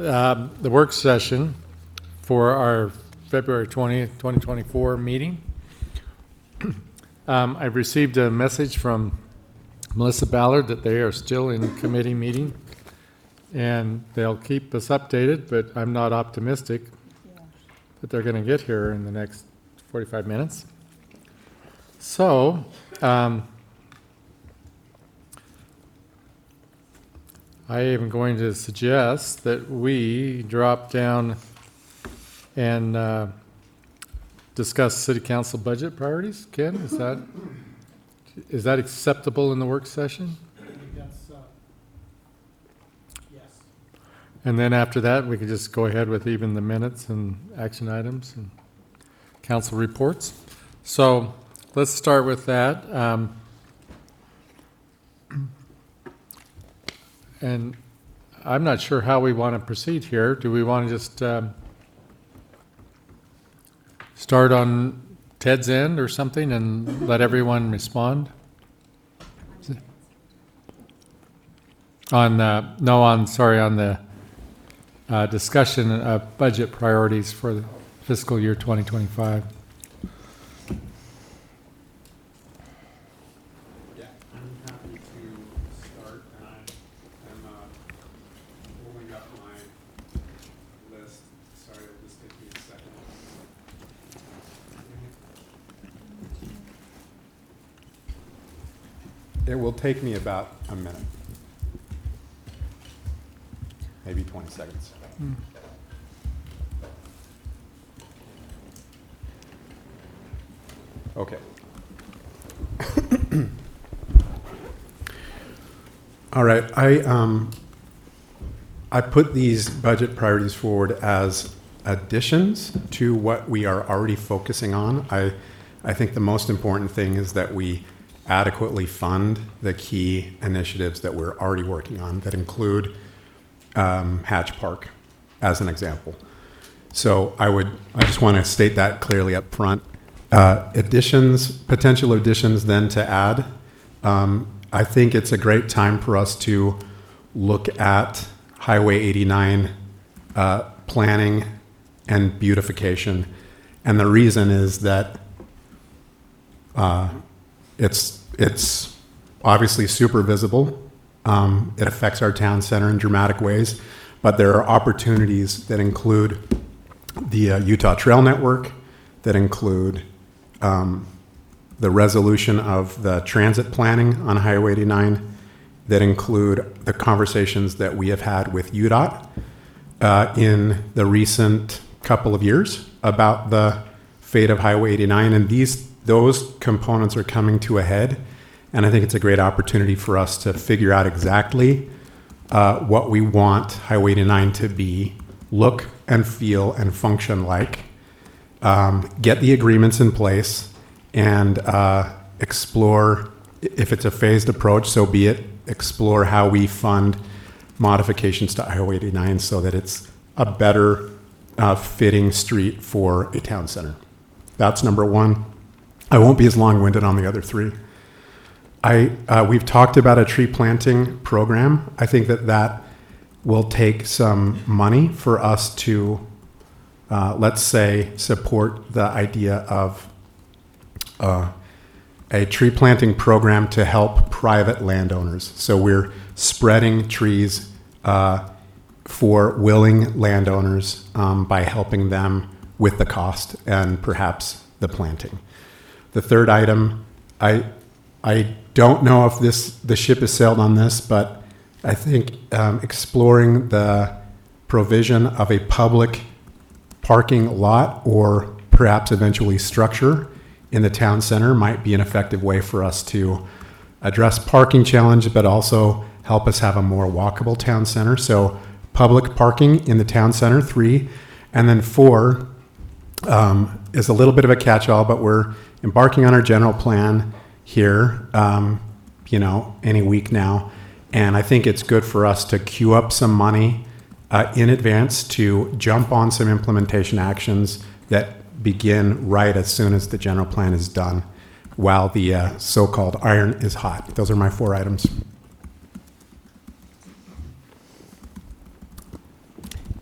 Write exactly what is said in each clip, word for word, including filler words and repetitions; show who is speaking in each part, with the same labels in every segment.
Speaker 1: um, the work session for our February twentieth, twenty twenty-four meeting. Um, I've received a message from Melissa Ballard that they are still in committee meeting, and they'll keep us updated, but I'm not optimistic that they're going to get here in the next forty-five minutes. So, um, I am going to suggest that we drop down and uh, discuss city council budget priorities. Ken, is that is that acceptable in the work session?
Speaker 2: I think that's, uh, yes.
Speaker 1: And then after that, we can just go ahead with even the minutes and action items and council reports. So let's start with that. Um, and I'm not sure how we want to proceed here. Do we want to just um, start on Ted's end or something and let everyone respond? On uh, no, on sorry, on the uh, discussion of budget priorities for the fiscal year twenty twenty-five.
Speaker 3: Yeah, I'm happy to start, and I am uh, pulling up my list. Sorry, it'll just take me a second. It will take me about a minute, maybe twenty seconds.
Speaker 1: Mm.
Speaker 3: Okay. All right, I um, I put these budget priorities forward as additions to what we are already focusing on. I I think the most important thing is that we adequately fund the key initiatives that we're already working on that include um, Hatch Park, as an example. So I would I just want to state that clearly up front. Uh, additions, potential additions then to add. Um, I think it's a great time for us to look at Highway eighty-nine uh, planning and beautification. And the reason is that uh, it's, it's obviously super visible. Um, it affects our town center in dramatic ways, but there are opportunities that include the uh, Utah Trail Network, that include um, the resolution of the transit planning on Highway eighty-nine, that include the conversations that we have had with U D O T uh, in the recent couple of years about the fate of Highway eighty-nine, and these those components are coming to a head, and I think it's a great opportunity for us to figure out exactly uh, what we want Highway eighty-nine to be, look and feel and function like, um, get the agreements in place, and uh, explore, if it's a phased approach, so be it, explore how we fund modifications to Highway eighty-nine so that it's a better uh, fitting street for a town center. That's number one. I won't be as long-winded on the other three. I uh, we've talked about a tree planting program. I think that that will take some money for us to, uh, let's say, support the idea of uh, a tree planting program to help private landowners. So we're spreading trees uh, for willing landowners um, by helping them with the cost and perhaps the planting. The third item, I I don't know if this the ship has sailed on this, but I think um, exploring the provision of a public parking lot or perhaps eventually structure in the town center might be an effective way for us to address parking challenge, but also help us have a more walkable town center. So public parking in the town center, three. And then four um, is a little bit of a catch-all, but we're embarking on our general plan here, um, you know, any week now. And I think it's good for us to queue up some money uh, in advance to jump on some implementation actions that begin right as soon as the general plan is done, while the uh, so-called iron is hot. Those are my four items.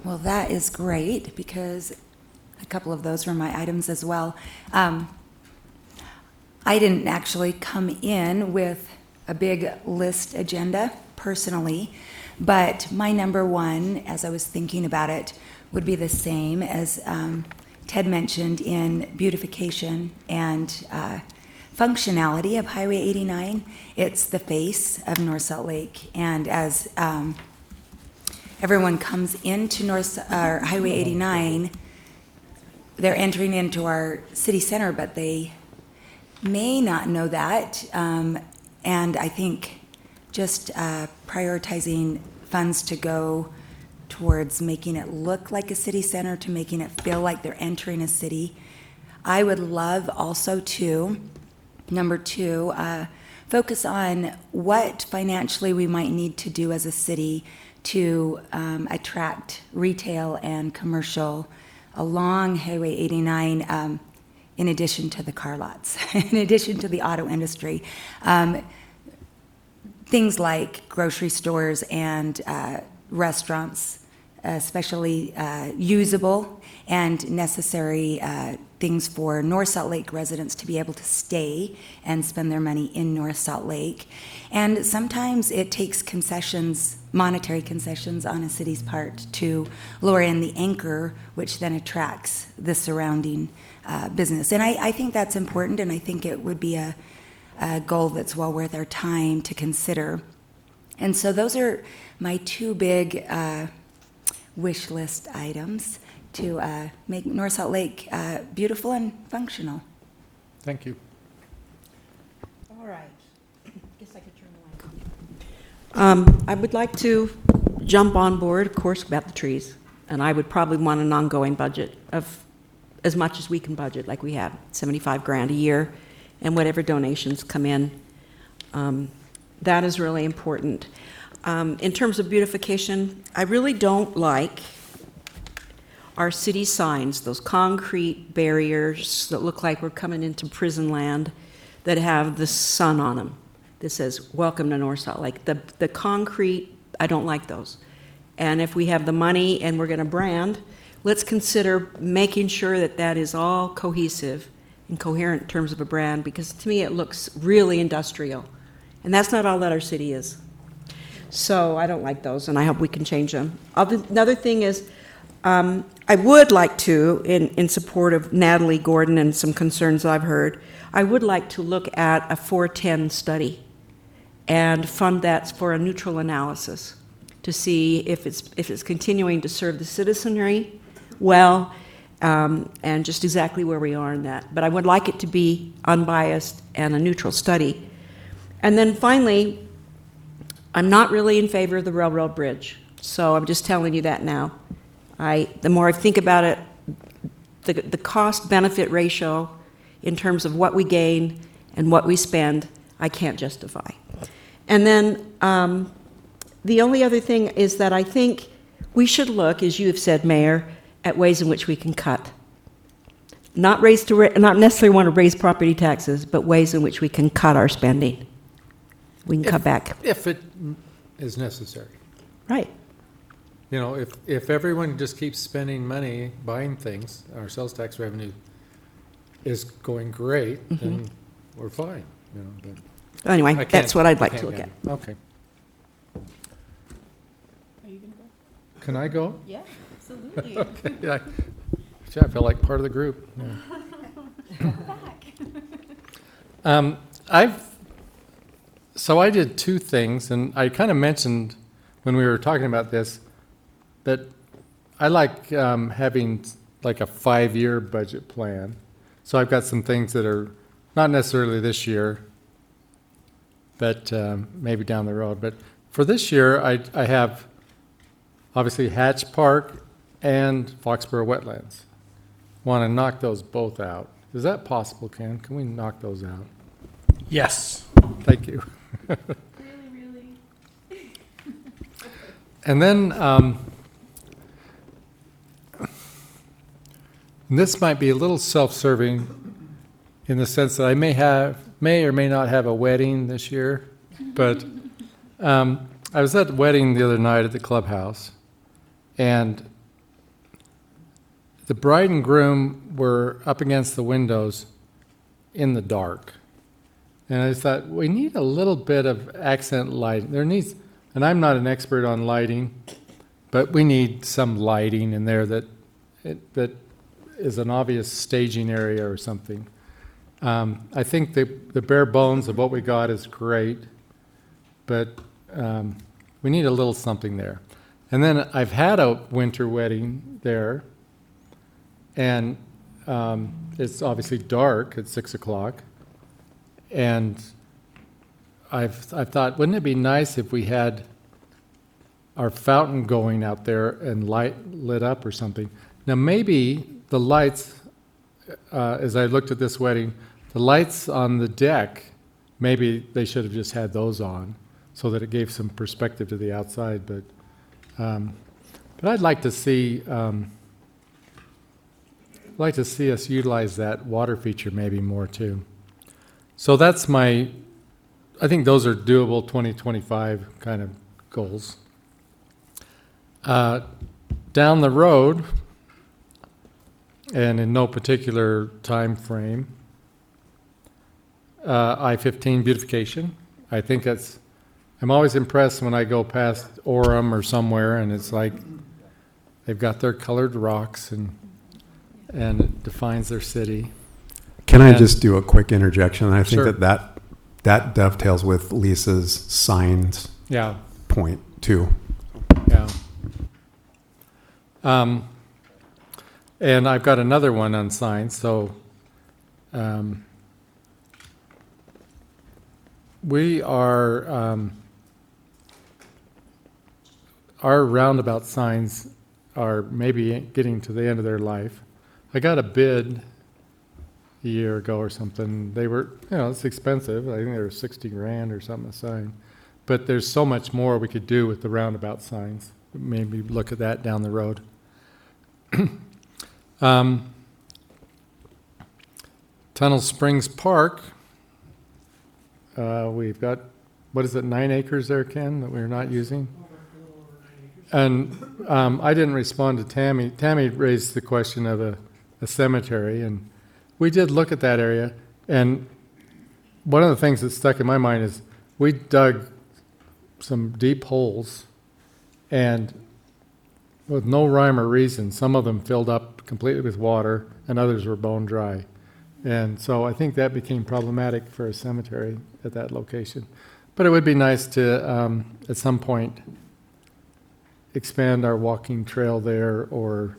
Speaker 4: Well, that is great because a couple of those were my items as well. Um, I didn't actually come in with a big list agenda personally, but my number one, as I was thinking about it, would be the same as um, Ted mentioned in beautification and uh, functionality of Highway eighty-nine. It's the face of North Salt Lake, and as um, everyone comes into North uh, Highway eighty-nine, they're entering into our city center, but they may not know that. Um, and I think just uh, prioritizing funds to go towards making it look like a city center, to making it feel like they're entering a city. I would love also to, number two, uh, focus on what financially we might need to do as a city to um, attract retail and commercial along Highway eighty-nine, um, in addition to the car lots, in addition to the auto industry. Um, things like grocery stores and uh, restaurants, especially uh, usable and necessary uh, things for North Salt Lake residents to be able to stay and spend their money in North Salt Lake. And sometimes it takes concessions, monetary concessions on a city's part to lure in the anchor, which then attracts the surrounding uh, business. And I, I think that's important, and I think it would be a, a goal that's well worth our time to consider. And so those are my two big uh, wish list items to uh, make North Salt Lake uh, beautiful and functional.
Speaker 1: Thank you.
Speaker 5: All right. Guess I could turn the mic on. Um, I would like to jump on board, of course, about the trees. And I would probably want an ongoing budget of as much as we can budget, like we have, seventy-five grand a year, and whatever donations come in. Um, that is really important. Um, in terms of beautification, I really don't like our city signs, those concrete barriers that look like we're coming into prison land that have the sun on them that says, welcome to North Salt Lake. The, the concrete, I don't like those. And if we have the money and we're going to brand, let's consider making sure that that is all cohesive and coherent in terms of a brand, because to me it looks really industrial. And that's not all that our city is. So I don't like those, and I hope we can change them. Other, another thing is, um, I would like to, in, in support of Natalie Gordon and some concerns I've heard, I would like to look at a four ten study and fund that for a neutral analysis to see if it's, if it's continuing to serve the citizenry well, um, and just exactly where we are in that. But I would like it to be unbiased and a neutral study. And then finally, I'm not really in favor of the railroad bridge, so I'm just telling you that now. I, the more I think about it, the, the cost-benefit ratio in terms of what we gain and what we spend, I can't justify. And then um, the only other thing is that I think we should look, as you have said, Mayor, at ways in which we can cut. Not, raise to, not necessarily want to raise property taxes, but ways in which we can cut our spending. We can
Speaker 1: If-
Speaker 5: cut back.
Speaker 1: If it is necessary.
Speaker 5: Right.
Speaker 1: You know, if, if everyone just keeps spending money buying things, our sales tax revenue is going great, then we're fine, you know, but I
Speaker 5: Anyway,
Speaker 1: can't-
Speaker 5: that's what I'd like
Speaker 1: I
Speaker 5: to look
Speaker 1: can't
Speaker 5: at.
Speaker 1: get it. Okay.
Speaker 2: Are you gonna go?
Speaker 1: Can I go?
Speaker 2: Yeah, absolutely.
Speaker 1: Yeah. Gee, I feel like part of the group. Yeah.
Speaker 2: Back.
Speaker 1: Um, I've, so I did two things, and I kind of mentioned when we were talking about this, that I like um, having like a five-year budget plan. So I've got some things that are not necessarily this year, but um, maybe down the road. But for this year, I, I have obviously Hatch Park and Foxborough Wetlands. Want to knock those both out. Is that possible, Ken? Can we knock those out?
Speaker 2: Yes.
Speaker 1: Thank you.
Speaker 2: Really, really?
Speaker 1: And then, um, this might be a little self-serving in the sense that I may have, may or may not have a wedding this year, but um, I was at a wedding the other night at the clubhouse, and the bride and groom were up against the windows in the dark. And I just thought, we need a little bit of accent light. There needs, and I'm not an expert on lighting, but we need some lighting in there that it, that is an obvious staging area or something. Um, I think the, the bare bones of what we got is great, but um, we need a little something there. And then I've had a winter wedding there, and um, it's obviously dark at six o'clock. And I've I've thought, wouldn't it be nice if we had our fountain going out there and light lit up or something? Now maybe the lights, uh, as I looked at this wedding, the lights on the deck, maybe they should have just had those on, so that it gave some perspective to the outside. But um, but I'd like to see um, I'd like to see us utilize that water feature maybe more too. So that's my, I think those are doable twenty twenty-five kind of goals. Uh, down the road, and in no particular time frame, uh, I fifteen beautification. I think that's, I'm always impressed when I go past Orem or somewhere, and it's like they've got their colored rocks, and and it defines their city.
Speaker 3: Can I
Speaker 1: And-
Speaker 3: just do a quick interjection? I think
Speaker 1: Sure.
Speaker 3: that, that that dovetails with Lisa's signs
Speaker 1: Yeah.
Speaker 3: point too.
Speaker 1: Yeah. Um, and I've got another one on signs. So um, we are, um, our roundabout signs are maybe getting to the end of their life. I got a bid a year ago or something. They were, you know, it's expensive. I think they were sixty grand or something a sign. But there's so much more we could do with the roundabout signs. Maybe look at that down the road. um, Tunnel Springs Park. Uh, we've got, what is it, nine acres there, Ken, that we're not using? And um, I didn't respond to Tammy. Tammy raised the question of a, a cemetery, and we did look at that area. And one of the things that stuck in my mind is we dug some deep holes, and with no rhyme or reason, some of them filled up completely with water, and others were bone dry. And so I think that became problematic for a cemetery at that location. But it would be nice to, um, at some point, expand our walking trail there, or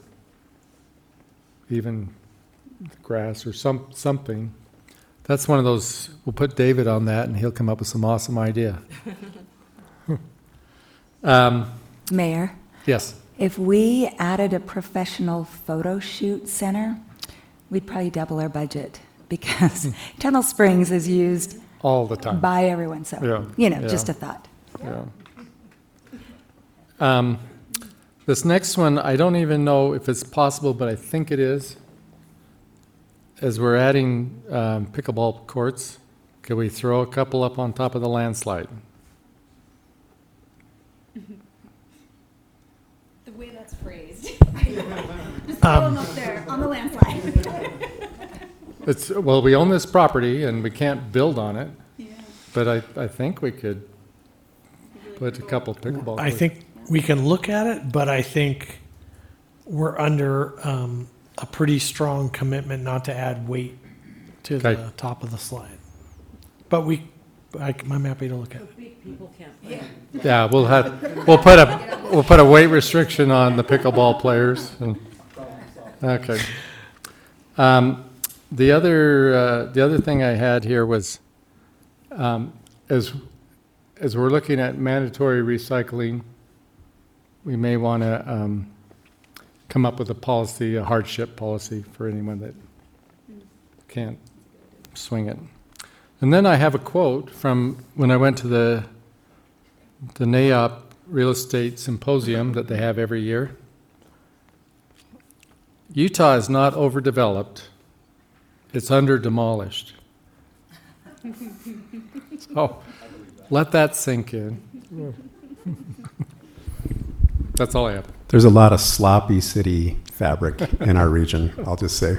Speaker 1: even grass or some something. That's one of those, we'll put David on that and he'll come up with some awesome idea. um,
Speaker 4: Mayor,
Speaker 1: yes.
Speaker 4: if we added a professional photo shoot center, we'd probably double our budget, because Tunnel Springs is used
Speaker 1: All the time.
Speaker 4: by everyone. So,
Speaker 1: Yeah,
Speaker 4: you know,
Speaker 1: yeah.
Speaker 4: just a thought.
Speaker 1: Yeah. Um, this next one, I don't even know if it's possible, but I think it is. As we're adding um, pickleball courts, could we throw a couple up on top of the landslide?
Speaker 6: The way that's phrased. Just throw them up there on the landslide.
Speaker 1: It's, well, we own this property and we can't build on it,
Speaker 6: Yeah.
Speaker 1: but I, I think we could put a couple pickleball
Speaker 2: I
Speaker 1: courts.
Speaker 2: think we can look at it, but I think we're under um, a pretty strong commitment not to add weight to
Speaker 1: Okay.
Speaker 2: the top of the slide. But we, I, I'm happy to look at it.
Speaker 5: Big people can't play.
Speaker 1: Yeah, we'll have, we'll put a, we'll put a weight restriction on the pickleball players. and- Okay. Um, the other, uh, the other thing I had here was, um, as, as we're looking at mandatory recycling, we may want to, um, come up with a policy, a hardship policy for anyone that can't swing it. And then I have a quote from when I went to the the N A O P Real Estate Symposium that they have every year. Utah is not overdeveloped, it's under demolished. So let that sink in. That's all I have.
Speaker 3: There's a lot of sloppy city fabric in our region, I'll just say.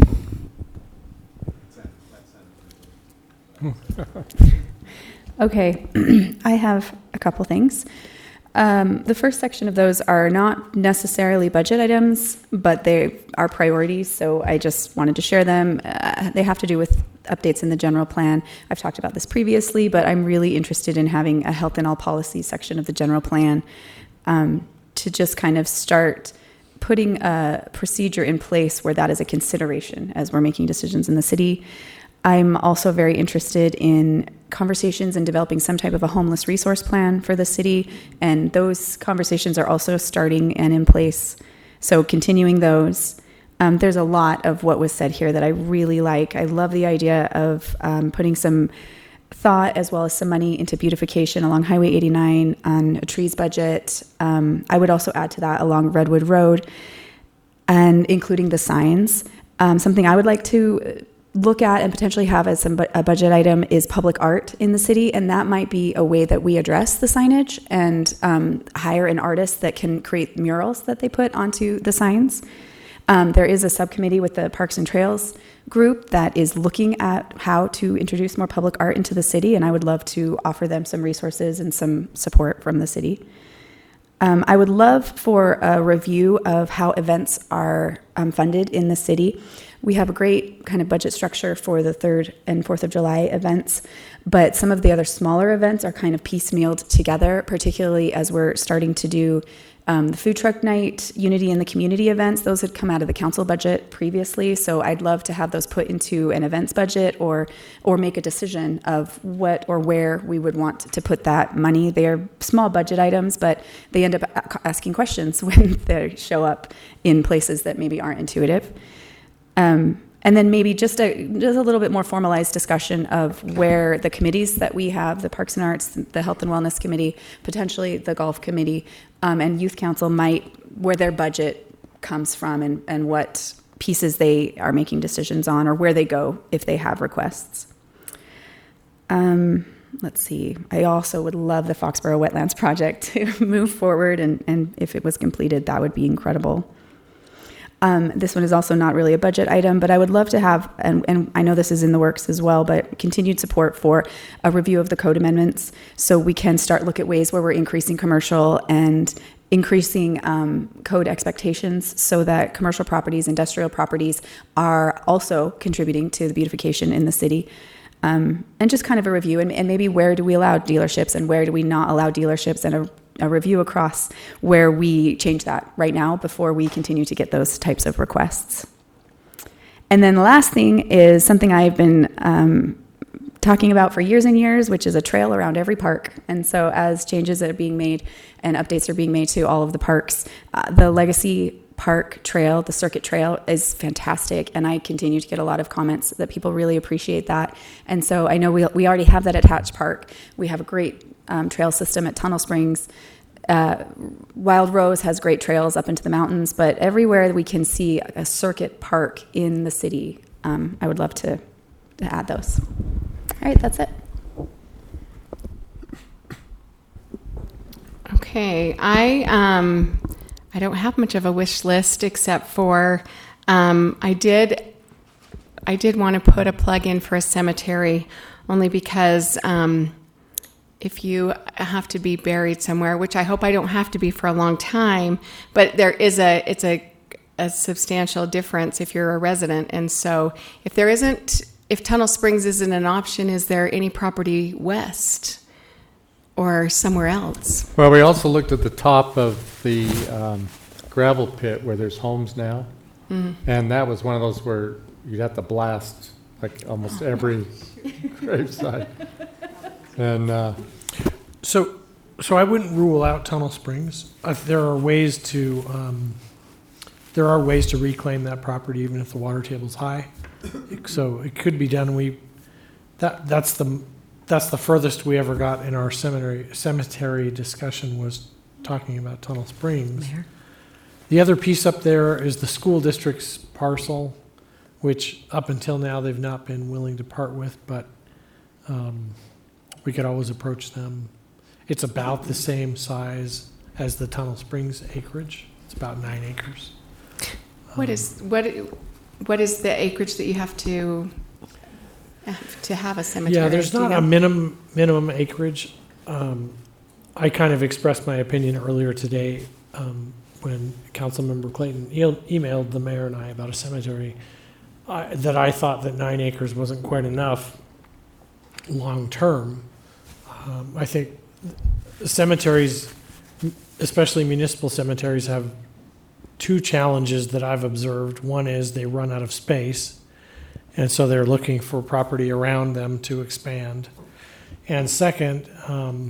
Speaker 6: Okay, I have a couple things. Um, the first section of those are not necessarily budget items, but they are priorities, so I just wanted to share them. Uh, they have to do with updates in the general plan. I've talked about this previously, but I'm really interested in having a health and all policies section of the general plan um, to just kind of start putting a procedure in place where that is a consideration as we're making decisions in the city. I'm also very interested in conversations and developing some type of a homeless resource plan for the city, and those conversations are also starting and in place. So continuing those. Um, there's a lot of what was said here that I really like. I love the idea of um, putting some thought as well as some money into beautification along Highway eighty-nine on a trees budget. Um, I would also add to that along Redwood Road and including the signs. Um, something I would like to look at and potentially have as some bu- a budget item is public art in the city, and that might be a way that we address the signage and um, hire an artist that can create murals that they put onto the signs. Um, there is a subcommittee with the Parks and Trails group that is looking at how to introduce more public art into the city, and I would love to offer them some resources and some support from the city. Um, I would love for a review of how events are um, funded in the city. We have a great kind of budget structure for the third and fourth of July events, but some of the other smaller events are kind of piecemealed together, particularly as we're starting to do um, the food truck night, Unity in the Community events. Those had come out of the council budget previously, so I'd love to have those put into an events budget or or make a decision of what or where we would want to put that money. They are small budget items, but they end up asking questions when they show up in places that maybe aren't intuitive. Um, and then maybe just a just a little bit more formalized discussion of where the committees that we have, the Parks and Arts, the Health and Wellness Committee, potentially the Golf Committee, um, and Youth Council might, where their budget comes from and, and what pieces they are making decisions on or where they go if they have requests. Um, let's see. I also would love the Foxborough Wetlands Project to move forward, and, and if it was completed, that would be incredible. Um, this one is also not really a budget item, but I would love to have, and, and I know this is in the works as well, but continued support for a review of the code amendments so we can start look at ways where we're increasing commercial and increasing um, code expectations so that commercial properties, industrial properties are also contributing to the beautification in the city. Um, and just kind of a review, and, and maybe where do we allow dealerships and where do we not allow dealerships, and a a review across where we change that right now before we continue to get those types of requests. And then the last thing is something I've been um, talking about for years and years, which is a trail around every park. And so as changes are being made and updates are being made to all of the parks, uh, the Legacy Park Trail, the Circuit Trail, is fantastic, and I continue to get a lot of comments that people really appreciate that. And so I know we we already have that at Hatch Park. We have a great um, trail system at Tunnel Springs. Uh, Wild Rose has great trails up into the mountains, but everywhere we can see a circuit park in the city, um, I would love to, to add those. All right, that's it.
Speaker 7: Okay, I um, I don't have much of a wish list except for um, I did I did want to put a plug in for a cemetery, only because um, if you have to be buried somewhere, which I hope I don't have to be for a long time, but there is a it's a a substantial difference if you're a resident, and so if there isn't if Tunnel Springs isn't an option, is there any property west or somewhere else?
Speaker 1: Well, we also looked at the top of the um, gravel pit where there's homes now. Mm-hmm. And that was one of those where you'd have to blast like almost every gravesite. And uh,
Speaker 2: So, so I wouldn't rule out Tunnel Springs. If there are ways to, um, there are ways to reclaim that property even if the water table's high. So it could be done. We, that that's the that's the furthest we ever got in our cemetery cemetery discussion was talking about Tunnel Springs.
Speaker 5: Mayor?
Speaker 2: The other piece up there is the school district's parcel, which up until now they've not been willing to part with, but um, we could always approach them. It's about the same size as the Tunnel Springs acreage. It's about nine acres.
Speaker 7: What is, what, what is the acreage that you have to, have to have a cemetery?
Speaker 2: Yeah, there's
Speaker 7: Do you
Speaker 2: not a
Speaker 7: know?
Speaker 2: minimum, minimum acreage. Um, I kind of expressed my opinion earlier today um, when Councilmember Clayton e- emailed the mayor and I about a cemetery, I- that I thought that nine acres wasn't quite enough long-term. Um, I think cemeteries, especially municipal cemeteries, have two challenges that I've observed. One is they run out of space, and so they're looking for property around them to expand. And second, um,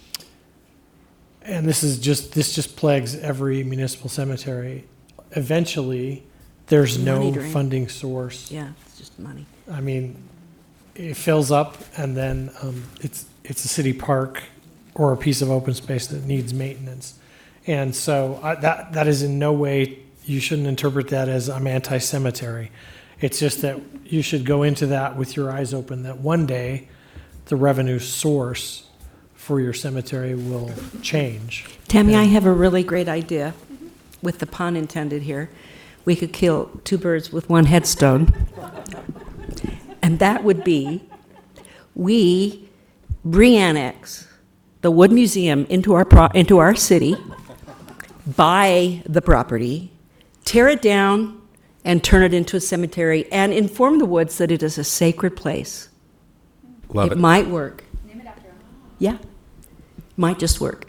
Speaker 2: and this is just, this just plagues every municipal cemetery, eventually, there's
Speaker 5: Money
Speaker 2: no
Speaker 5: drain.
Speaker 2: funding source.
Speaker 5: Yeah, it's just money.
Speaker 2: I mean, it fills up, and then um, it's, it's a city park or a piece of open space that needs maintenance. And so I, that, that is in no way, you shouldn't interpret that as I'm anti-cemetery. It's just that you should go into that with your eyes open, that one day the revenue source for your cemetery will change.
Speaker 5: Tammy, I
Speaker 2: And-
Speaker 5: have a really great idea, with the pun intended here. We could kill two birds with one headstone. And that would be, we re-annex the Wood Museum into our, pro- into our city, buy the property, tear it down, and turn it into a cemetery, and inform the woods that it is a sacred place.
Speaker 3: Love it.
Speaker 5: might work. Yeah, might just work.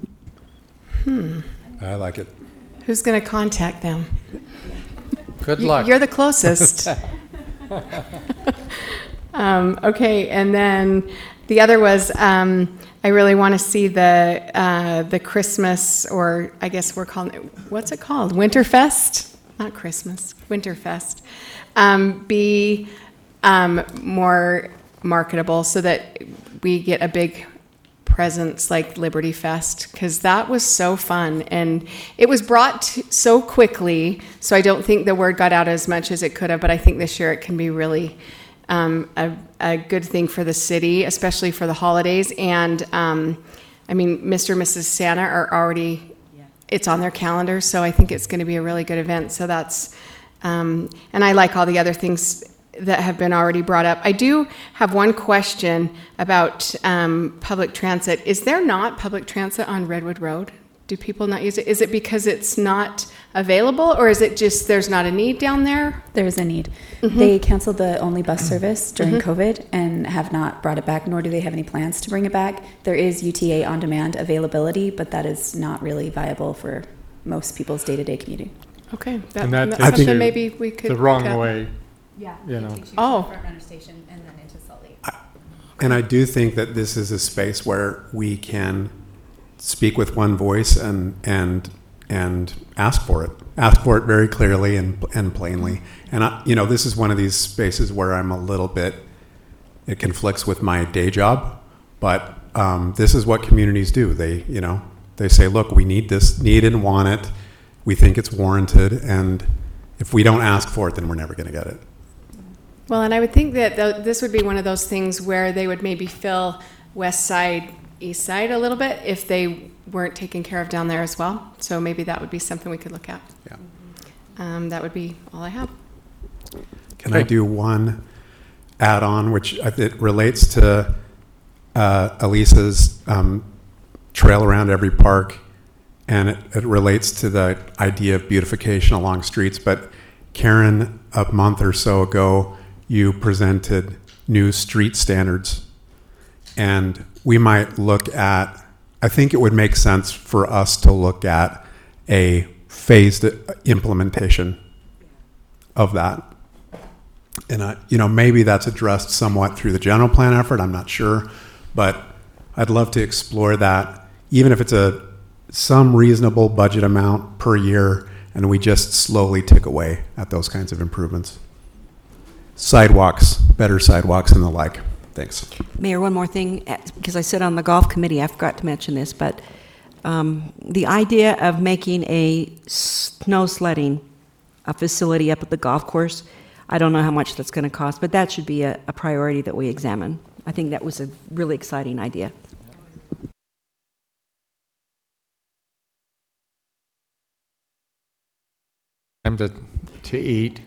Speaker 3: I like it.
Speaker 7: Who's going to contact them?
Speaker 1: Good
Speaker 7: You-
Speaker 1: luck.
Speaker 7: You're the closest. um, okay, and then the other was um, I really want to see the uh, the Christmas, or I guess we're calling it, what's it called? Winterfest? Not Christmas. Winterfest. Um, be um, more marketable so that we get a big presence like Liberty Fest, because that was so fun, and it was brought to so quickly, so I don't think the word got out as much as it could have, but I think this year it can be really um, a, a good thing for the city, especially for the holidays. And um, I mean, Mister and Missus Santa are already, it's on their calendar, so I think it's going to be a really good event. So that's, um, and I like all the other things that have been already brought up. I do have one question about um, public transit. Is there not public transit on Redwood Road? Do people not use it? Is it because it's not available, or is it just there's not a need down there?
Speaker 6: There's a need.
Speaker 7: Mm-hmm.
Speaker 6: They canceled the only bus service during COVID and have not brought it back, nor do they have any plans to bring it back. There is U T A on-demand availability, but that is not really viable for most people's day-to-day commuting.
Speaker 7: Okay, that,
Speaker 1: And that
Speaker 7: that's
Speaker 1: takes
Speaker 7: something
Speaker 3: you
Speaker 7: maybe we could
Speaker 1: The wrong
Speaker 7: look at.
Speaker 1: way,
Speaker 8: Yeah.
Speaker 1: You
Speaker 8: it
Speaker 1: know.
Speaker 8: takes you
Speaker 7: Oh.
Speaker 8: to Front Runner Station and then into Salt Lake.
Speaker 3: And I do think that this is a space where we can speak with one voice and and and ask for it, ask for it very clearly and and plainly. And I, you know, this is one of these spaces where I'm a little bit. It conflicts with my day job, but um, this is what communities do. They, you know, they say, look, we need this, need and want it. We think it's warranted, and if we don't ask for it, then we're never going to get it.
Speaker 7: Well, and I would think that th- this would be one of those things where they would maybe fill west side, east side a little bit if they weren't taken care of down there as well. So maybe that would be something we could look at.
Speaker 3: Yeah.
Speaker 7: Um, that would be all I have.
Speaker 3: Can I do one add-on, which I- it relates to uh, Elisa's um, trail around every park, and it, it relates to the idea of beautification along streets. But Karen, a month or so ago, you presented new street standards, and we might look at, I think it would make sense for us to look at a phased implementation of that. And, I, you know, maybe that's addressed somewhat through the general plan effort, I'm not sure, but I'd love to explore that, even if it's a some reasonable budget amount per year, and we just slowly tick away at those kinds of improvements. Sidewalks, better sidewalks and the like. Thanks.
Speaker 5: Mayor, one more thing, eh, because I sit on the golf committee, I forgot to mention this, but um, the idea of making a snow sledding a facility up at the golf course, I don't know how much that's going to cost, but that should be a, a priority that we examine. I think that was a really exciting idea.
Speaker 1: time to, to eat.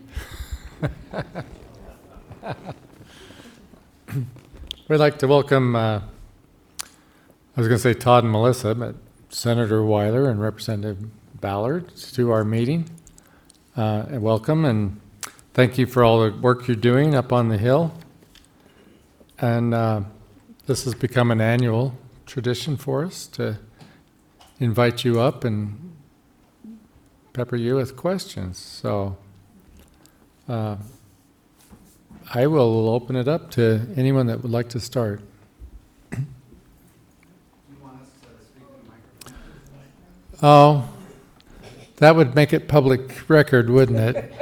Speaker 1: We'd like to welcome, uh, I was going to say Todd and Melissa, but Senator Weiler and Representative Ballard to our meeting. Uh, and welcome, and thank you for all the work you're doing up on the Hill. And uh, this has become an annual tradition for us to invite you up and pepper you with questions. So uh, I will open it up to anyone that would like to start. Oh, that would make it public record, wouldn't it?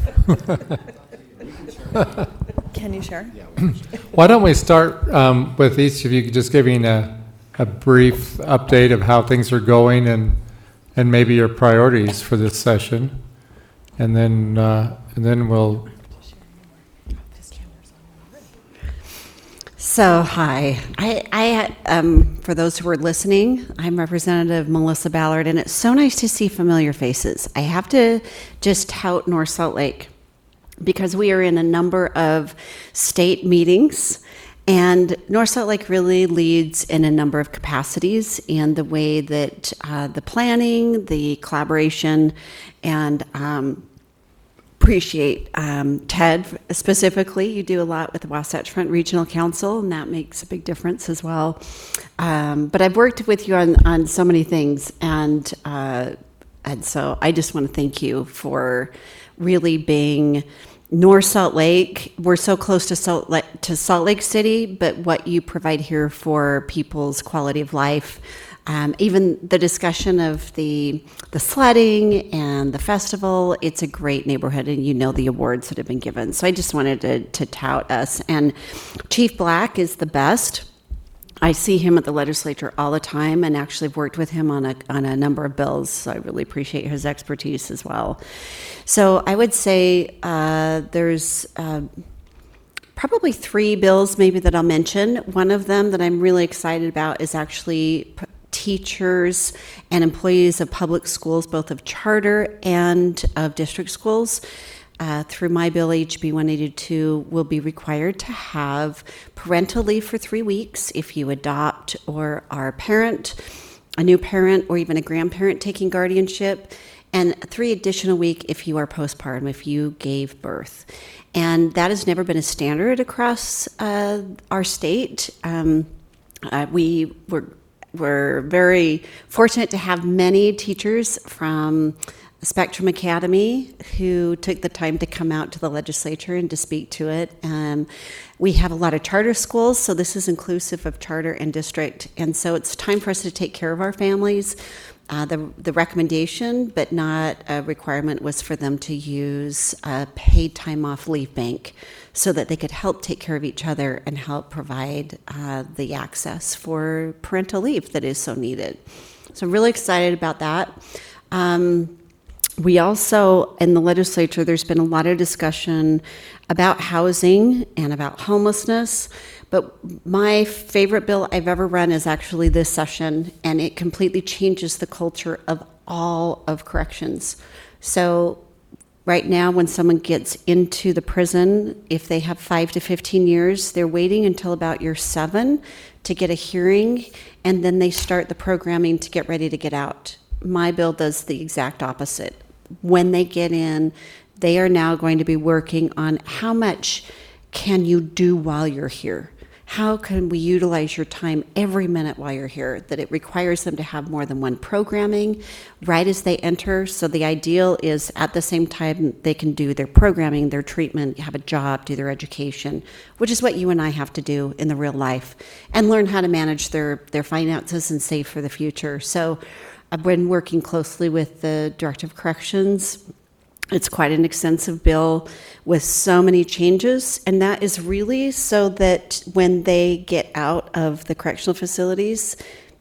Speaker 9: Can you share?
Speaker 1: Why don't we start um, with each of you just giving a, a brief update of how things are going and and maybe your priorities for this session, and then uh, and then we'll.
Speaker 5: So, hi. I, I um, for those who are listening, I'm Representative Melissa Ballard, and it's so nice to see familiar faces. I have to just tout North Salt Lake because we are in a number of state meetings, and North Salt Lake really leads in a number of capacities in the way that uh, the planning, the collaboration, and um, appreciate um, Ted specifically. You do a lot with the Wasatch Front Regional Council, and that makes a big difference as well. Um, but I've worked with you on, on so many things, and uh, and so I just want to thank you for really being North Salt Lake. We're so close to Salt Lake, to Salt Lake City, but what you provide here for people's quality of life. Um, even the discussion of the the sledding and the festival, it's a great neighborhood, and you know the awards that have been given. So I just wanted to, to tout us. And Chief Black is the best. I see him at the legislature all the time, and actually have worked with him on a on a number of bills. So I really appreciate his expertise as well. So I would say uh, there's uh, probably three bills maybe that I'll mention. One of them that I'm really excited about is actually p- teachers and employees of public schools, both of charter and of district schools. Uh, through my bill, H B one eighty-two, will be required to have parental leave for three weeks if you adopt or are a parent, a new parent, or even a grandparent taking guardianship, and three additional week if you are postpartum, if you gave birth. And that has never been a standard across uh, our state. Um, uh, we were, were very fortunate to have many teachers from Spectrum Academy who took the time to come out to the legislature and to speak to it. Um, we have a lot of charter schools, so this is inclusive of charter and district. And so it's time for us to take care of our families. Uh, the, the recommendation, but not a requirement, was for them to use a paid time off leave bank so that they could help take care of each other and help provide uh, the access for parental leave that is so needed. So I'm really excited about that. Um, We also, in the legislature, there's been a lot of discussion about housing and about homelessness, but my favorite bill I've ever run is actually this session, and it completely changes the culture of all of corrections. So right now, when someone gets into the prison, if they have five to fifteen years, they're waiting until about year seven to get a hearing, and then they start the programming to get ready to get out. My bill does the exact opposite. When they get in, they are now going to be working on how much can you do while you're here? How can we utilize your time every minute while you're here? That it requires them to have more than one programming right as they enter. So the ideal is at the same time they can do their programming, their treatment, have a job, do their education, which is what you and I have to do in the real life, and learn how to manage their, their finances and save for the future. So I've been working closely with the Director of Corrections. It's quite an extensive bill with so many changes, and that is really so that when they get out of the correctional facilities,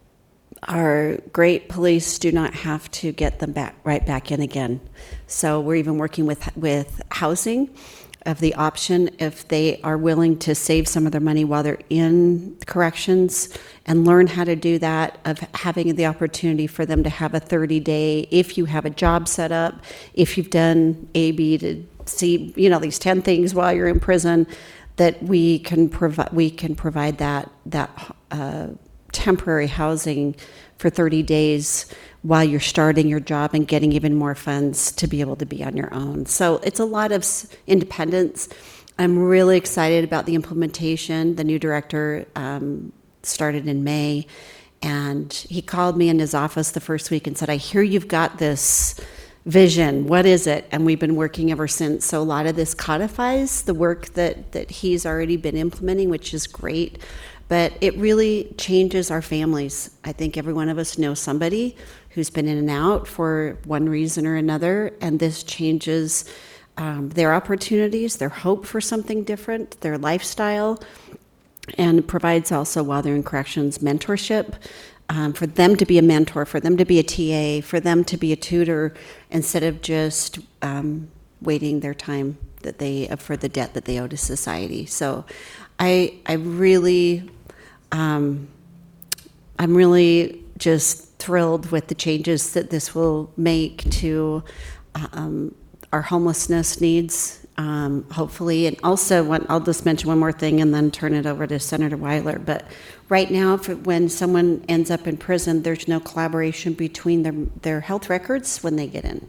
Speaker 5: our great police do not have to get them back right back in again. So we're even working with with housing. of the option if they are willing to save some of their money while they're in corrections and learn how to do that, of having the opportunity for them to have a thirty day, if you have a job set up, if you've done A, B to C, you know, these ten things while you're in prison, that we can provide, we can provide that, that uh, temporary housing for thirty days while you're starting your job and getting even more funds to be able to be on your own. So it's a lot of s- independence. I'm really excited about the implementation. The new director um, started in May, and he called me in his office the first week and said, I hear you've got this vision. What is it? And we've been working ever since. So a lot of this codifies the work that, that he's already been implementing, which is great. But it really changes our families. I think every one of us knows somebody who's been in and out for one reason or another, and this changes um, their opportunities, their hope for something different, their lifestyle, and provides also, while they're in corrections, mentorship, um, for them to be a mentor, for them to be a T A, for them to be a tutor, instead of just um, waiting their time that they for the debt that they owe to society. So I, I really... Um, I'm really just thrilled with the changes that this will make to um, our homelessness needs, um, hopefully. And also, one, I'll just mention one more thing and then turn it over to Senator Weiler. But right now, for when someone ends up in prison, there's no collaboration between their, their health records when they get in.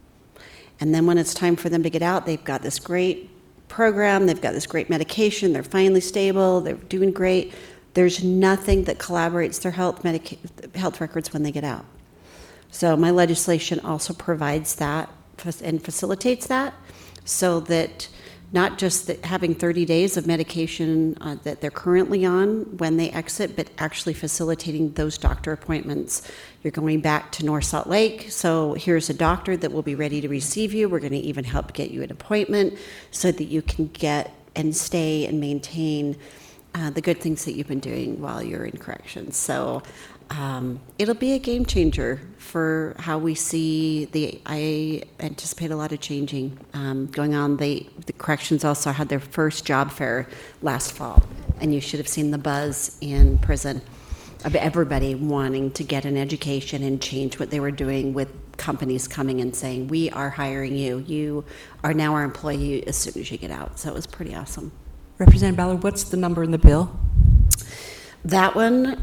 Speaker 5: And then when it's time for them to get out, they've got this great program, they've got this great medication, they're finally stable, they're doing great. There's nothing that collaborates their health medica- health records when they get out. So my legislation also provides that and facilitates that, so that not just that having thirty days of medication uh, that they're currently on when they exit, but actually facilitating those doctor appointments. You're going back to North Salt Lake, so here's a doctor that will be ready to receive you. We're going to even help get you an appointment so that you can get and stay and maintain Uh, the good things that you've been doing while you're in corrections. So um, it'll be a game changer for how we see the, I anticipate a lot of changing um, going on. They, the corrections also had their first job fair last fall, and you should have seen the buzz in prison of everybody wanting to get an education and change what they were doing, with companies coming and saying, we are hiring you. You are now our employee as soon as you get out. So it was pretty awesome. Representative Ballard, what's the number in the bill? That one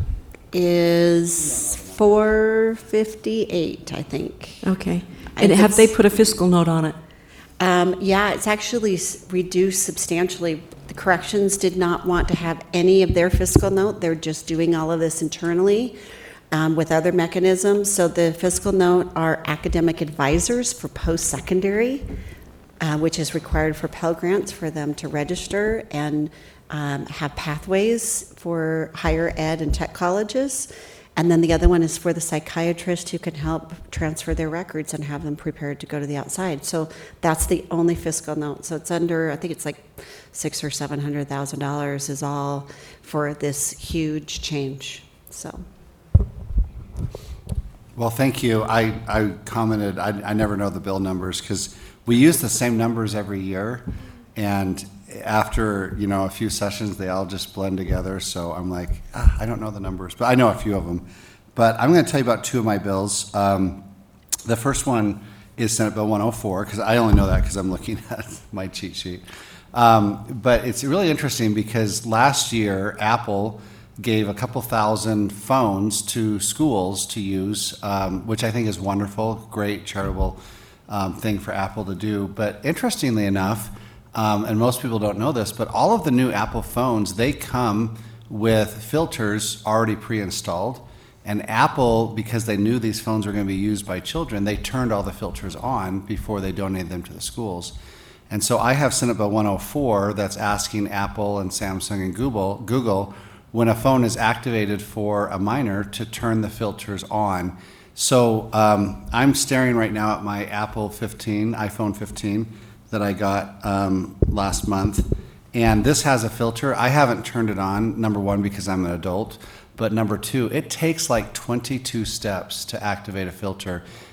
Speaker 5: is four fifty-eight, I think.
Speaker 10: Okay. And have they put a fiscal note on it?
Speaker 5: Um, yeah, it's actually s- reduced substantially. The corrections did not want to have any of their fiscal note. They're just doing all of this internally um, with other mechanisms. So the fiscal note are academic advisors for post-secondary, Uh, which is required for Pell Grants for them to register and um, have pathways for higher ed and tech colleges. And then the other one is for the psychiatrist who can help transfer their records and have them prepared to go to the outside. So that's the only fiscal note. So it's under, I think it's like six or seven hundred thousand dollars is all for this huge change. So.
Speaker 11: Well, thank you. I, I commented, I, I never know the bill numbers because we use the same numbers every year, and after, you know, a few sessions, they all just blend together. So I'm like, ah, I don't know the numbers, but I know a few of them. But I'm going to tell you about two of my bills. Um, the first one is Senate Bill one oh four, because I only know that because I'm looking at my cheat sheet. Um, but it's really interesting because last year, Apple gave a couple thousand phones to schools to use, um, which I think is wonderful, great charitable Um, thing for Apple to do. But interestingly enough, um, and most people don't know this, but all of the new Apple phones, they come with filters already pre-installed. And Apple, because they knew these phones were going to be used by children, they turned all the filters on before they donated them to the schools. And so I have Senate Bill one oh four that's asking Apple and Samsung and Google, Google, when a phone is activated for a minor, to turn the filters on. So um, I'm staring right now at my Apple fifteen, iPhone fifteen that I got um, last month, and this has a filter. I haven't turned it on, number one, because I'm an adult, but number two, it takes like twenty-two steps to activate a filter,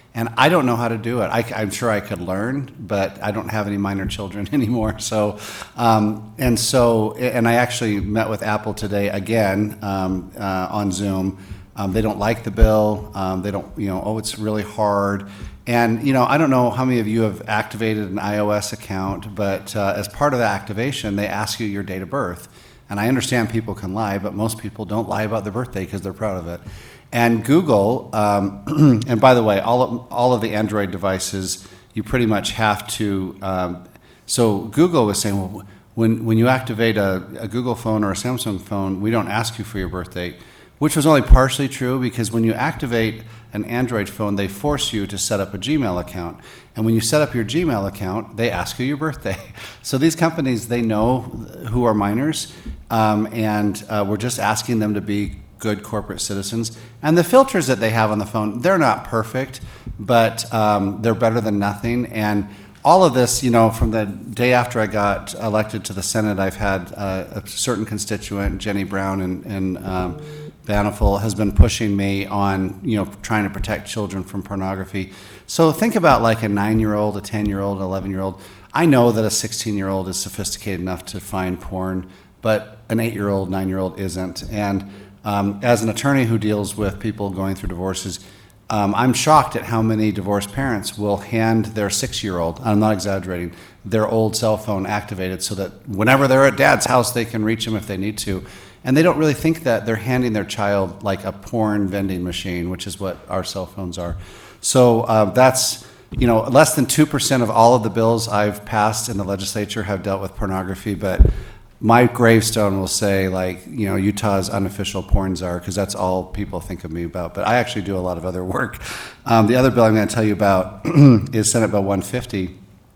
Speaker 11: And I don't know how to do it. I, I'm sure I could learn, but I don't have any minor children anymore. So, um, and so, and I actually met with Apple today again um, uh, on Zoom. Um, they don't like the bill. Um, they don't, you know, oh, it's really hard. And, you know, I don't know how many of you have activated an iOS account, but uh, as part of the activation, they ask you your date of birth. And I understand people can lie, but most people don't lie about their birthday because they're proud of it. And Google, um, and by the way, all of, all of the Android devices, you pretty much have to, um, so Google was saying, well, when, when you activate a, a Google phone or a Samsung phone, we don't ask you for your birth date, which was only partially true because when you activate an Android phone, they force you to set up a Gmail account. And when you set up your Gmail account, they ask you your birthday. So these companies, they know who are minors, um, and uh, we're just asking them to be good corporate citizens. And the filters that they have on the phone, they're not perfect, but um, they're better than nothing. And all of this, you know, from the day after I got elected to the Senate, I've had uh, a certain constituent, Jenny Brown in, in um, Baniful, has been pushing me on, you know, trying to protect children from pornography. So think about like a nine-year-old, a ten-year-old, an eleven-year-old. I know that a sixteen-year-old is sophisticated enough to find porn, but an eight-year-old, nine-year-old isn't. And Um, as an attorney who deals with people going through divorces, um, I'm shocked at how many divorced parents will hand their six-year-old, I'm not exaggerating, their old cell phone activated so that whenever they're at dad's house, they can reach him if they need to. And they don't really think that they're handing their child like a porn vending machine, which is what our cell phones are. So uh, that's, you know, less than two percent of all of the bills I've passed in the legislature have dealt with pornography, but my gravestone will say, like, you know, Utah's unofficial porn czar, because that's all people think of me about. But I actually do a lot of other work. Um, the other bill I'm going to tell you about is Senate Bill one fifty.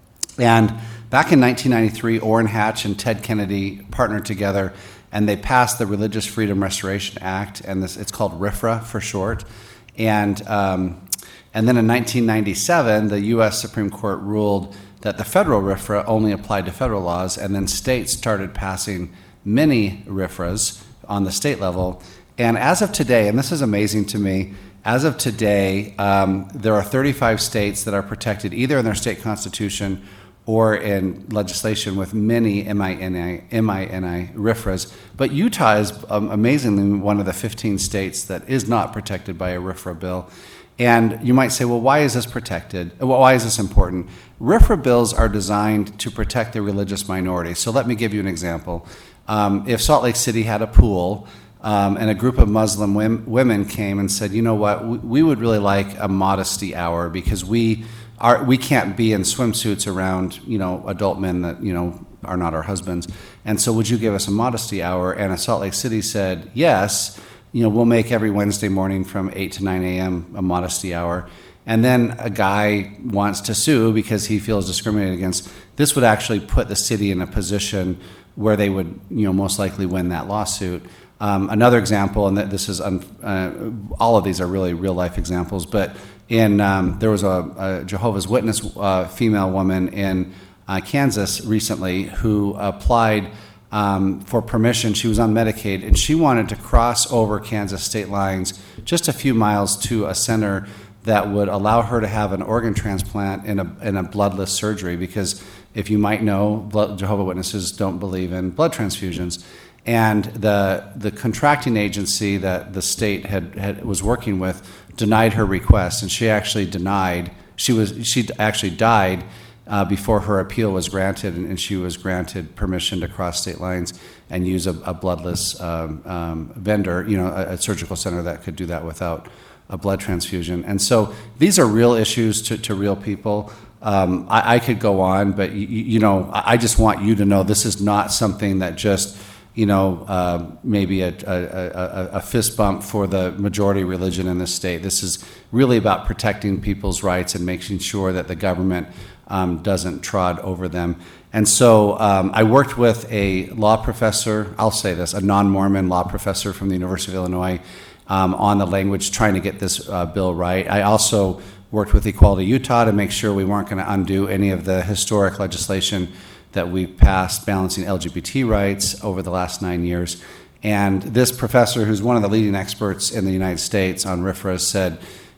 Speaker 11: And back in nineteen ninety-three, Orrin Hatch and Ted Kennedy partnered together, and they passed the Religious Freedom Restoration Act, and this, it's called RFRA for short. And, um, and then in nineteen ninety-seven, the U S Supreme Court ruled that the federal RFRA only applied to federal laws, and then states started passing many RFRAs on the state level. And as of today, and this is amazing to me, as of today, um, there are thirty-five states that are protected either in their state constitution or in legislation with many M I N I, M I N I RFRAs. But Utah is um, amazingly one of the fifteen states that is not protected by a RFRA bill. And you might say, well, why is this protected? Well, why is this important? RFRA bills are designed to protect the religious minority. So let me give you an example. Um, if Salt Lake City had a pool um, and a group of Muslim wim- women came and said, you know what, we, we would really like a modesty hour because we are we can't be in swimsuits around, you know, adult men that, you know, are not our husbands. And so would you give us a modesty hour? And if Salt Lake City said yes, you know, we'll make every Wednesday morning from eight to nine a.m. a modesty hour. And then a guy wants to sue because he feels discriminated against. This would actually put the city in a position where they would, you know, most likely win that lawsuit. Um, another example, and this is, un, uh, all of these are really real life examples, but in um, there was a, a Jehovah's Witness uh, female woman in uh, Kansas recently who applied Um, for permission. She was on Medicaid, and she wanted to cross over Kansas state lines just a few miles to a center that would allow her to have an organ transplant in a, in a bloodless surgery, because if you might know, blood, Jehovah's Witnesses don't believe in blood transfusions. And the the contracting agency that the state had, had was working with denied her request, and she actually denied, she was she actually died Uh, before her appeal was granted, and, and she was granted permission to cross state lines and use a, a bloodless um, um, vendor, you know, a, a surgical center that could do that without a blood transfusion. And so these are real issues to, to real people. Um, I, I could go on, but you, you know, I just want you to know this is not something that just, you know, uh, maybe a, a, a, a fist bump for the majority religion in this state. This is really about protecting people's rights and making sure that the government Um, doesn't trod over them. And so um, I worked with a law professor, I'll say this, a non-Mormon law professor from the University of Illinois um, on the language, trying to get this uh, bill right. I also worked with Equality Utah to make sure we weren't going to undo any of the historic legislation that we've passed balancing L G B T rights over the last nine years. And this professor, who's one of the leading experts in the United States on RFRA, said,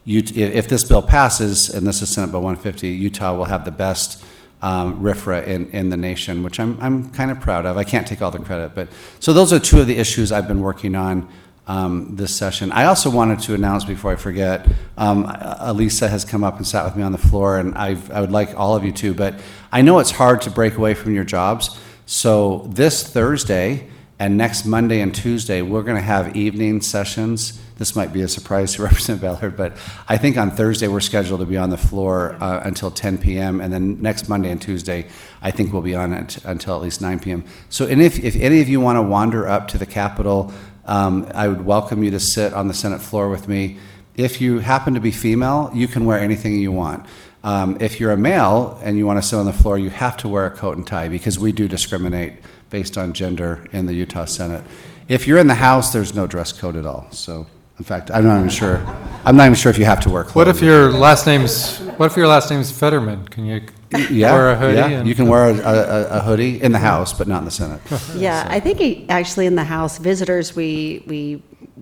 Speaker 11: you, if this bill passes, and this is Senate Bill one fifty, Utah will have the best um, R I F R A in, in the nation, which I'm, I'm kind of proud of. I can't take all the credit, but so those are two of the issues I've been working on um, this session. I also wanted to announce before I forget, um, Elisa has come up and sat with me on the floor, and I've, I would like all of you to, but I know it's hard to break away from your jobs. So this Thursday and next Monday and Tuesday, we're going to have evening sessions. This might be a surprise to Representative Ballard, but I think on Thursday we're scheduled to be on the floor uh, until ten p.m. and then next Monday and Tuesday, I think we'll be on it until at least nine p.m. So, and if, if any of you want to wander up to the Capitol, um, I would welcome you to sit on the Senate floor with me. If you happen to be female, you can wear anything you want. Um, if you're a male and you want to sit on the floor, you have to wear a coat and tie because we do discriminate based on gender in the Utah Senate. If you're in the House, there's no dress code at all. So, in fact, I'm not even sure. I'm not even sure if you have to wear clothes.
Speaker 1: What if your last name's What if your last name's Fetterman? Can you
Speaker 11: yeah,
Speaker 1: wear a hoodie?
Speaker 11: Yeah,
Speaker 1: and,
Speaker 11: you can wear a, a, a hoodie in the House, but not in the Senate.
Speaker 5: Yeah, I think he- actually in the House, visitors, we, we,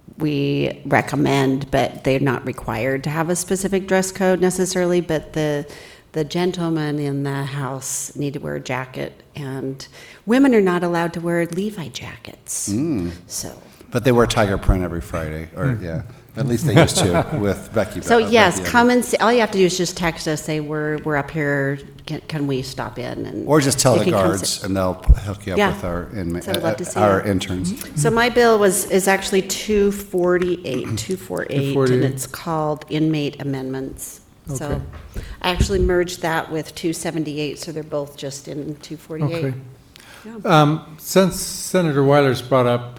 Speaker 5: we recommend, but they're not required to have a specific dress code necessarily, but the, the gentlemen in the House need to wear a jacket, and women are not allowed to wear Levi jackets.
Speaker 11: Mm.
Speaker 5: So,
Speaker 11: But they wear tiger print every Friday, or yeah, at least they used to with Becky.
Speaker 5: so
Speaker 11: uh,
Speaker 5: yes,
Speaker 11: Becky
Speaker 5: come
Speaker 11: Evans.
Speaker 5: and see, all you have to do is just text us, say, we're, we're up here, can, can we stop in? And
Speaker 11: Or just tell
Speaker 5: you
Speaker 11: the
Speaker 5: can come
Speaker 11: guards,
Speaker 5: sit.
Speaker 11: and they'll hook you up
Speaker 5: Yeah.
Speaker 11: with our inma-
Speaker 5: So I'd love to see
Speaker 11: our
Speaker 5: that.
Speaker 11: interns.
Speaker 5: So my bill was, is actually two forty-eight, two forty-eight, and
Speaker 1: two forty-eight.
Speaker 5: it's called inmate amendments.
Speaker 1: Okay.
Speaker 5: So I actually merged that with two seventy-eight, so they're both just in two forty-eight.
Speaker 1: Okay. Um, since Senator Weiler's brought up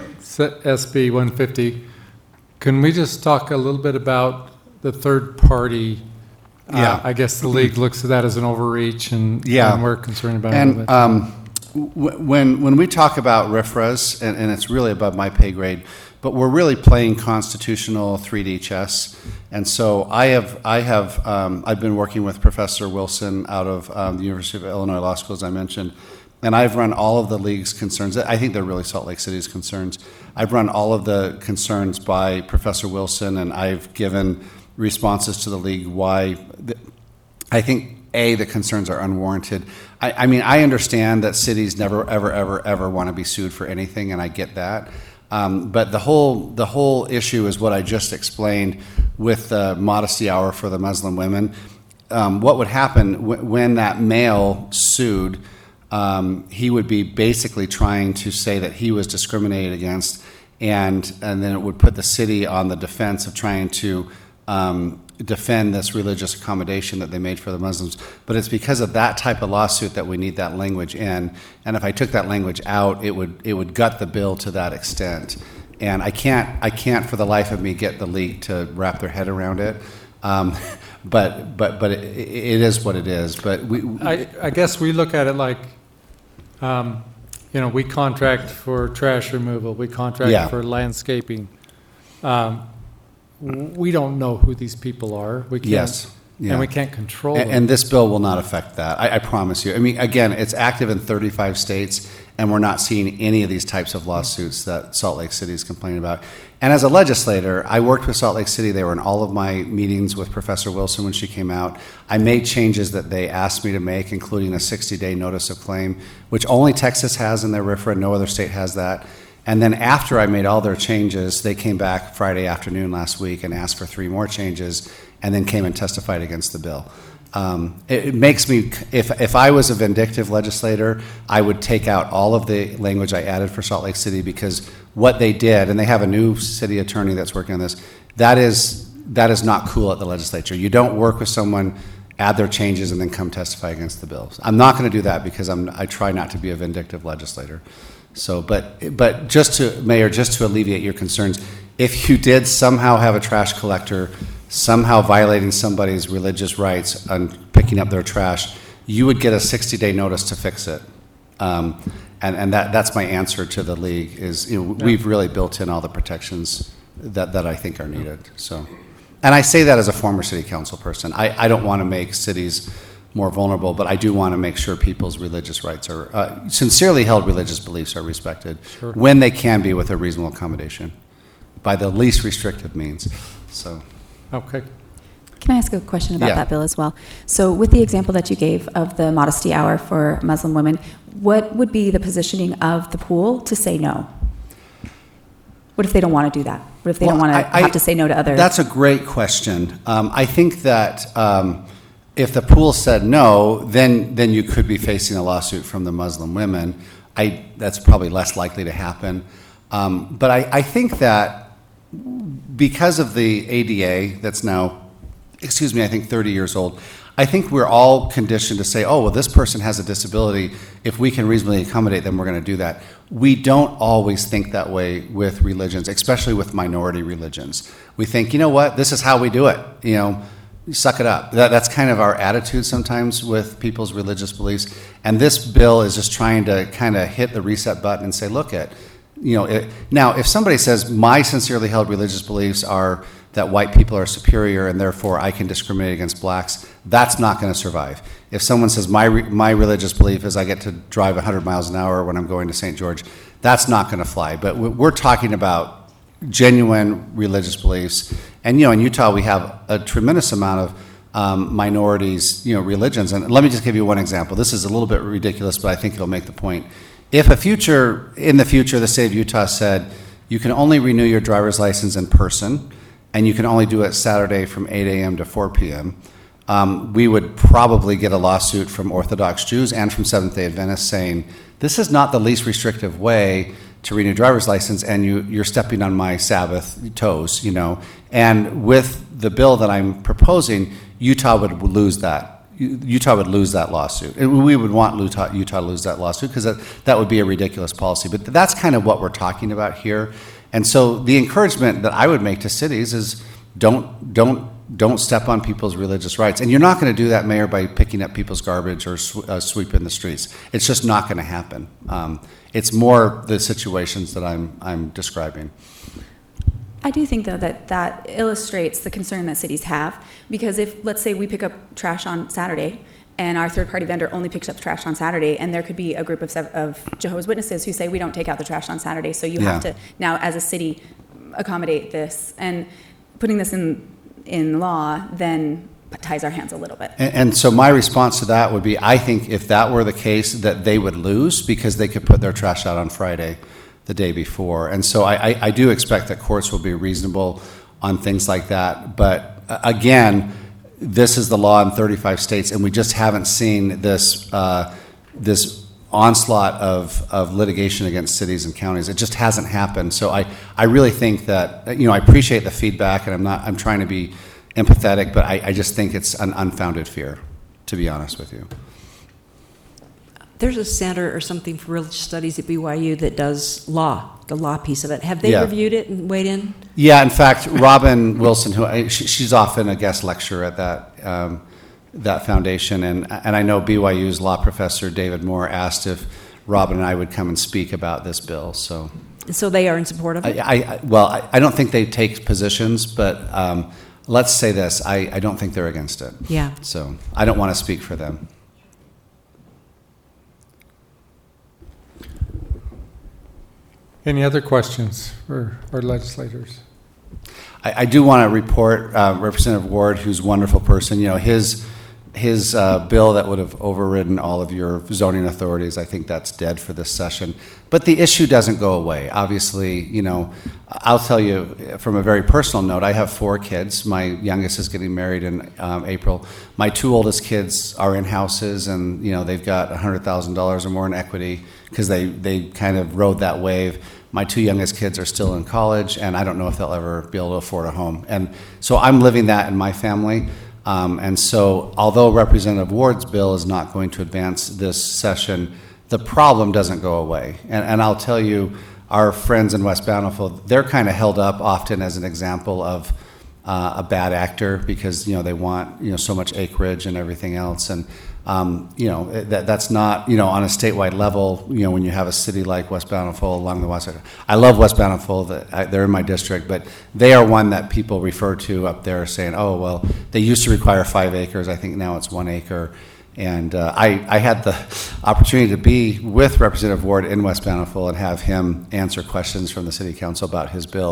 Speaker 1: S B one fifty, can we just talk a little bit about the third party? Uh,
Speaker 11: Yeah.
Speaker 1: I guess the league looks at that as an overreach, and,
Speaker 11: Yeah.
Speaker 1: and we're concerned about it.
Speaker 11: And um, w- when when we talk about R I F R As, and, and it's really above my pay grade, but we're really playing constitutional three D chess. And so I have I have um, I've been working with Professor Wilson out of um, the University of Illinois Law School, as I mentioned, and I've run all of the league's concerns. I think they're really Salt Lake City's concerns. I've run all of the concerns by Professor Wilson, and I've given responses to the league why the, I think A, the concerns are unwarranted. I, I mean, I understand that cities never, ever, ever, ever want to be sued for anything, and I get that. Um, but the whole the whole issue is what I just explained with the modesty hour for the Muslim women. Um, what would happen w- when that male sued? Um, he would be basically trying to say that he was discriminated against, and and then it would put the city on the defense of trying to um, defend this religious accommodation that they made for the Muslims. But it's because of that type of lawsuit that we need that language in. And if I took that language out, it would it would gut the bill to that extent. And I can't I can't for the life of me get the league to wrap their head around it. Um, but but but it, it is what it is. But we
Speaker 1: I, I guess we look at it like, um, you know, we contract for trash removal, we contract
Speaker 11: Yeah.
Speaker 1: for landscaping. Um, we don't know who these people are. We can't,
Speaker 11: Yes. Yeah.
Speaker 1: and we can't control
Speaker 11: And,
Speaker 1: them.
Speaker 11: and this bill will not affect that. I, I promise you. I mean, again, it's active in thirty-five states, and we're not seeing any of these types of lawsuits that Salt Lake City is complaining about. And as a legislator, I worked with Salt Lake City. They were in all of my meetings with Professor Wilson when she came out. I made changes that they asked me to make, including a sixty-day notice of claim, which only Texas has in their R I F R A. No other state has that. And then after I made all their changes, they came back Friday afternoon last week and asked for three more changes, and then came and testified against the bill. Um, it, it makes me, if if I was a vindictive legislator, I would take out all of the language I added for Salt Lake City, because what they did, and they have a new city attorney that's working on this, that is that is not cool at the legislature. You don't work with someone, add their changes, and then come testify against the bills. I'm not going to do that because I'm I try not to be a vindictive legislator. So, but but just to, Mayor, just to alleviate your concerns, if you did somehow have a trash collector somehow violating somebody's religious rights on picking up their trash, you would get a sixty-day notice to fix it. Um, and and that, that's my answer to the league is, you know, we've really built in all the protections that, that I think are needed. So, and I say that as a former city council person. I, I don't want to make cities more vulnerable, but I do want to make sure people's religious rights are, uh, sincerely held religious beliefs are respected
Speaker 1: Sure.
Speaker 11: when they can be with a reasonable accommodation by the least restrictive means. So.
Speaker 1: Okay.
Speaker 6: Can I ask a question about
Speaker 11: Yeah.
Speaker 6: that bill as well? So with the example that you gave of the modesty hour for Muslim women, what would be the positioning of the pool to say no? What if they don't want to do that? What if they don't
Speaker 11: Well,
Speaker 6: want to
Speaker 11: I- I-
Speaker 6: have to say no to other?
Speaker 11: That's a great question. Um, I think that um, if the pool said no, then then you could be facing a lawsuit from the Muslim women. I that's probably less likely to happen. Um, but I, I think that because of the A D A that's now, excuse me, I think thirty years old, I think we're all conditioned to say, oh, well, this person has a disability. If we can reasonably accommodate them, we're going to do that. We don't always think that way with religions, especially with minority religions. We think, you know what, this is how we do it. You know, suck it up. That, that's kind of our attitude sometimes with people's religious beliefs. And this bill is just trying to kind of hit the reset button and say, look at, you know, it, now if somebody says my sincerely held religious beliefs are that white people are superior and therefore I can discriminate against blacks, that's not going to survive. If someone says my re- my religious belief is I get to drive one hundred miles an hour when I'm going to Saint George, that's not going to fly. But we're talking about genuine religious beliefs. And, you know, in Utah we have a tremendous amount of um, minorities, you know, religions. And let me just give you one example. This is a little bit ridiculous, but I think it'll make the point. If a future, in the future, the state of Utah said you can only renew your driver's license in person, and you can only do it Saturday from eight a.m. to four p.m., um, we would probably get a lawsuit from Orthodox Jews and from Seventh-day Adventists saying, this is not the least restrictive way to renew driver's license, and you, you're stepping on my Sabbath toes, you know. And with the bill that I'm proposing, Utah would lose that. Utah would lose that lawsuit. And we would want Utah, Utah to lose that lawsuit because that, that would be a ridiculous policy. But that's kind of what we're talking about here. And so the encouragement that I would make to cities is don't don't don't step on people's religious rights. And you're not going to do that, Mayor, by picking up people's garbage or sw- uh, sweeping the streets. It's just not going to happen. Um, it's more the situations that I'm I'm describing.
Speaker 6: I do think, though, that that illustrates the concern that cities have, because if, let's say, we pick up trash on Saturday, and our third-party vendor only picks up trash on Saturday, and there could be a group of, sev- of Jehovah's Witnesses who say, we don't take out the trash on Saturday, so you
Speaker 11: Yeah.
Speaker 6: have to now, as a city, accommodate this. And putting this in, in law then ties our hands a little bit.
Speaker 11: And, and so my response to that would be, I think if that were the case, that they would lose because they could put their trash out on Friday the day before. And so I, I, I do expect that courts will be reasonable on things like that. But uh, again, this is the law in thirty-five states, and we just haven't seen this uh, this onslaught of, of litigation against cities and counties. It just hasn't happened. So I, I really think that, you know, I appreciate the feedback, and I'm not I'm trying to be empathetic, but I, I just think it's an unfounded fear, to be honest with you.
Speaker 5: There's a center or something for religious studies at B Y U that does law, the law piece of it. Have they
Speaker 11: Yeah.
Speaker 5: reviewed it and weighed in?
Speaker 11: Yeah, in fact, Robin Wilson, who I, she, she's often a guest lecturer at that um, that foundation, and and I know B Y U's law professor David Moore asked if Robin and I would come and speak about this bill. So,
Speaker 5: So they are in support of it?
Speaker 11: I, I well, I, I don't think they take positions, but um, let's say this: I, I don't think they're against it.
Speaker 5: Yeah.
Speaker 11: So I don't want to speak for them.
Speaker 1: Any other questions for our legislators?
Speaker 11: I, I do want to report uh, Representative Ward, who's a wonderful person. You know, his his uh, bill that would have overridden all of your zoning authorities, I think that's dead for this session. But the issue doesn't go away. Obviously, you know, I'll tell you from a very personal note, I have four kids. My youngest is getting married in um, April. My two oldest kids are in houses, and, you know, they've got one hundred thousand dollars or more in equity because they, they kind of rode that wave. My two youngest kids are still in college, and I don't know if they'll ever be able to afford a home. And so I'm living that in my family. Um, and so although Representative Ward's bill is not going to advance this session, the problem doesn't go away. And, and I'll tell you, our friends in West Bountiful, they're kind of held up often as an example of uh, a bad actor because, you know, they want, you know, so much acreage and everything else. And Um, you know, that, that's not, you know, on a statewide level, you know, when you have a city like West Bountiful along the west side. I love West Bountiful, that I, they're in my district, but they are one that people refer to up there saying, oh, well, they used to require five acres. I think now it's one acre. And uh, I, I had the opportunity to be with Representative Ward in West Bountiful and have him answer questions from the city council about his bill.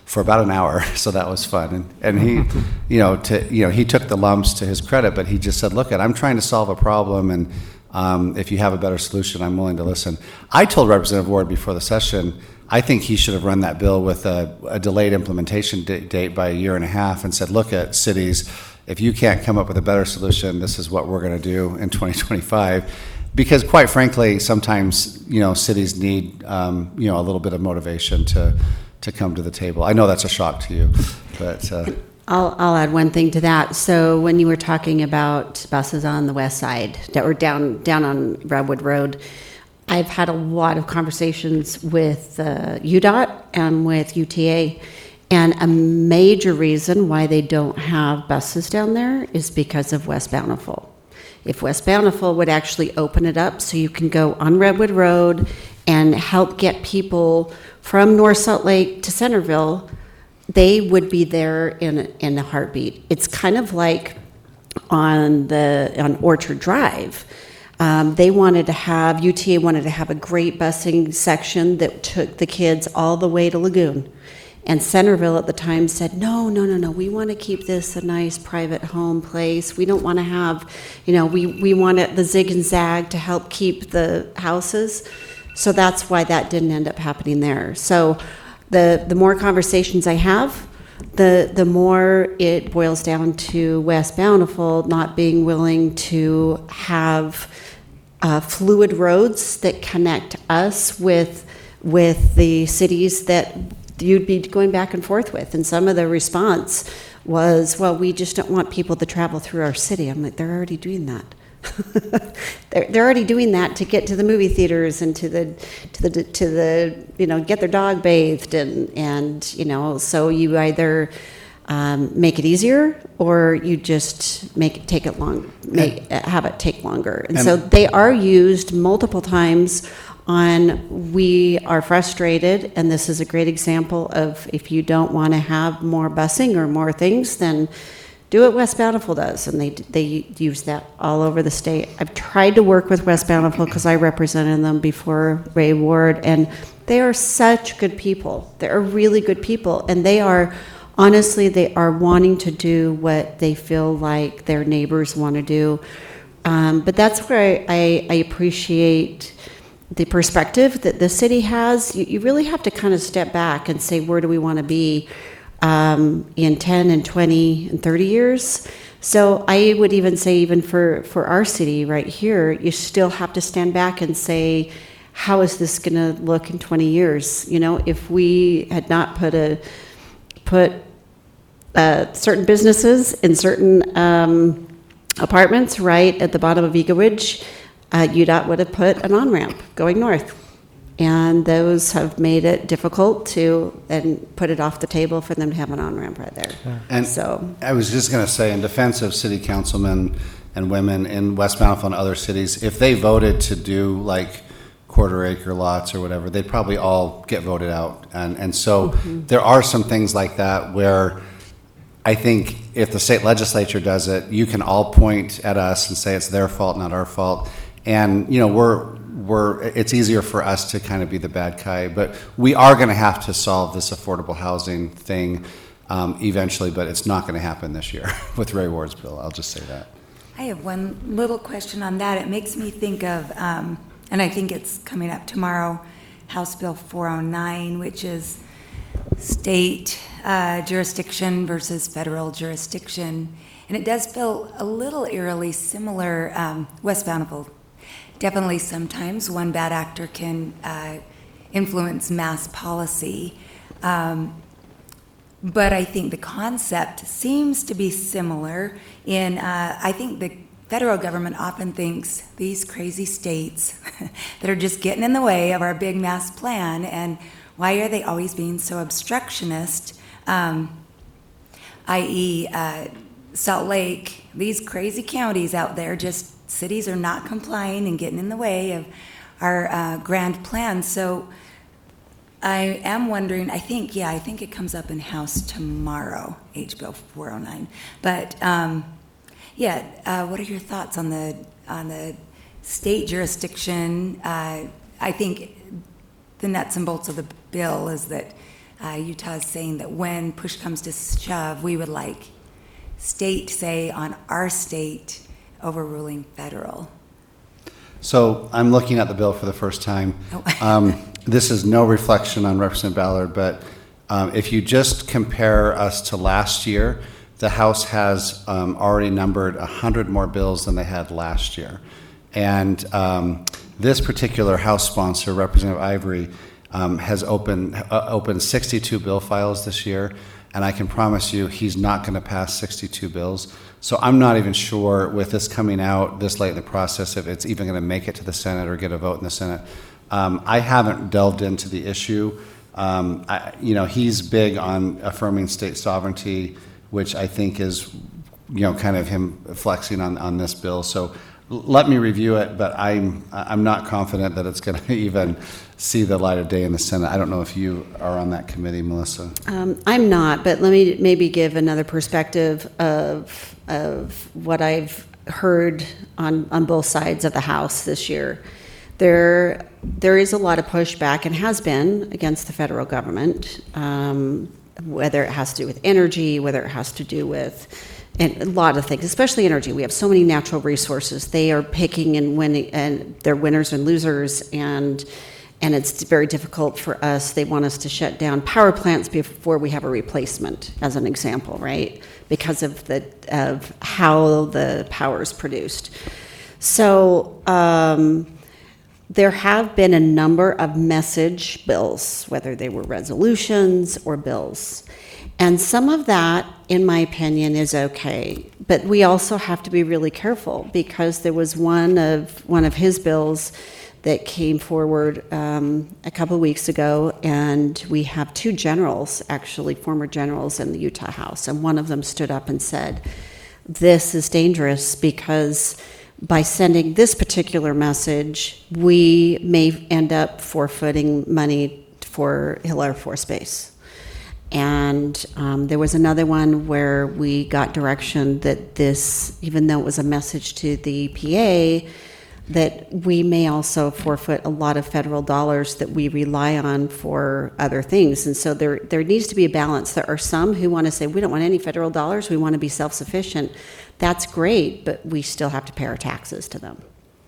Speaker 11: for about an hour. So that was fun. And, and he, you know, to, you know, he took the lumps to his credit, but he just said, look, I'm trying to solve a problem, and um, if you have a better solution, I'm willing to listen. I told Representative Ward before the session, I think he should have run that bill with a, a delayed implementation d- date by a year and a half and said, look at cities, if you can't come up with a better solution, this is what we're going to do in twenty twenty-five. Because quite frankly, sometimes, you know, cities need, um, you know, a little bit of motivation to, to come to the table. I know that's a shock to you, but... Uh,
Speaker 12: I'll, I'll add one thing to that. So when you were talking about buses on the west side, or down, down on Redwood Road, I've had a lot of conversations with uh, U DOT and with U T A, and a major reason why they don't have buses down there is because of West Bountiful. If West Bountiful would actually open it up so you can go on Redwood Road and help get people from North Salt Lake to Centerville, they would be there in a, in a heartbeat. It's kind of like on the on Orchard Drive. Um, they wanted to have, U T A wanted to have a great busing section that took the kids all the way to Lagoon. And Centerville at the time said, no, no, no, no, we want to keep this a nice private home place. We don't want to have, you know, we, we want it, the zig and zag to help keep the houses. So that's why that didn't end up happening there. So the, the more conversations I have, the, the more it boils down to West Bountiful not being willing to have uh, fluid roads that connect us with, with the cities that you'd be going back and forth with. And some of the response was, well, we just don't want people to travel through our city. I'm like, they're already doing that. they're, they're already doing that to get to the movie theaters and to the, to the, to the, you know, get their dog bathed. And, and you know, so you either um, make it easier or you just make it take it long, make, have it take longer. And, and so they are used multiple times on, we are frustrated, and this is a great example of if you don't want to have more busing or more things, then do what West Bountiful does, and they they use that all over the state. I've tried to work with West Bountiful because I represented them before Ray Ward, and they are such good people. They're really good people, and they are, honestly, they are wanting to do what they feel like their neighbors want to do. Um, but that's where I, I, I appreciate the perspective that the city has. You, you really have to kind of step back and say, where do we want to be um, in ten and twenty and thirty years? So I would even say, even for, for our city right here, you still have to stand back and say, how is this going to look in twenty years? You know, if we had not put a put uh, certain businesses in certain um, apartments right at the bottom of Eagle Ridge, Uh, U DOT would have put an on-ramp going north. And those have made it difficult to and put it off the table for them to have an on-ramp right there. Yeah.
Speaker 11: And
Speaker 12: so
Speaker 11: I was just going to say, in defense of city councilmen and women in West Bountiful and other cities, if they voted to do like quarter acre lots or whatever, they'd probably all get voted out. And, and so mm-hmm. there are some things like that where I think if the state legislature does it, you can all point at us and say it's their fault, not our fault. And, you know, we're, we're, it's easier for us to kind of be the bad guy, but we are going to have to solve this affordable housing thing um, eventually, but it's not going to happen this year with Ray Ward's bill. I'll just say that.
Speaker 4: I have one little question on that. It makes me think of, um, and I think it's coming up tomorrow, House Bill four oh nine, which is state uh, jurisdiction versus federal jurisdiction. And it does feel a little eerily similar. um, West Bountiful. Definitely sometimes one bad actor can uh, influence mass policy. Um, but I think the concept seems to be similar in, uh, I think the federal government often thinks these crazy states that are just getting in the way of our big mass plan, and why are they always being so obstructionist, um, that is, uh, Salt Lake, these crazy counties out there, just cities are not complying and getting in the way of our uh, grand plan. So I am wondering, I think, yeah, I think it comes up in House tomorrow, H Bill four oh nine. But um, yeah, uh, what are your thoughts on the on the state jurisdiction? Uh, I think the nuts and bolts of the bill is that uh, Utah's saying that when push comes to shove, we would like state say on our state overruling federal.
Speaker 11: So I'm looking at the bill for the first time.
Speaker 4: Oh.
Speaker 11: Um, this is no reflection on Representative Ballard, but um, if you just compare us to last year, the House has um, already numbered one hundred more bills than they had last year. And um, this particular House sponsor, Representative Ivory, um, has opened, uh, opened sixty-two bill files this year, and I can promise you he's not going to pass sixty-two bills. So I'm not even sure with this coming out this late in the process if it's even going to make it to the Senate or get a vote in the Senate. Um, I haven't delved into the issue. Um, I, you know, he's big on affirming state sovereignty, which I think is, you know, kind of him flexing on, on this bill. So let me review it, but I'm I'm not confident that it's going to even see the light of day in the Senate. I don't know if you are on that committee, Melissa.
Speaker 12: Um, I'm not, but let me maybe give another perspective of of what I've heard on, on both sides of the House this year. There there is a lot of pushback and has been against the federal government, um, whether it has to do with energy, whether it has to do with and a lot of things, especially energy. We have so many natural resources. They are picking and winning, and they're winners and losers, and and it's very difficult for us. They want us to shut down power plants before we have a replacement, as an example, right? Because of the of how the power is produced. So um, there have been a number of message bills, whether they were resolutions or bills. And some of that, in my opinion, is okay. But we also have to be really careful, because there was one of one of his bills that came forward um, a couple of weeks ago, and we have two generals, actually former generals in the Utah House, and one of them stood up and said, this is dangerous because by sending this particular message, we may end up forfeiting money for Hill Air Force Base. And um, there was another one where we got direction that this, even though it was a message to the E P A, that we may also forfeit a lot of federal dollars that we rely on for other things. And so there, there needs to be a balance. There are some who want to say, we don't want any federal dollars, we want to be self-sufficient. That's great, but we still have to pay our taxes to them.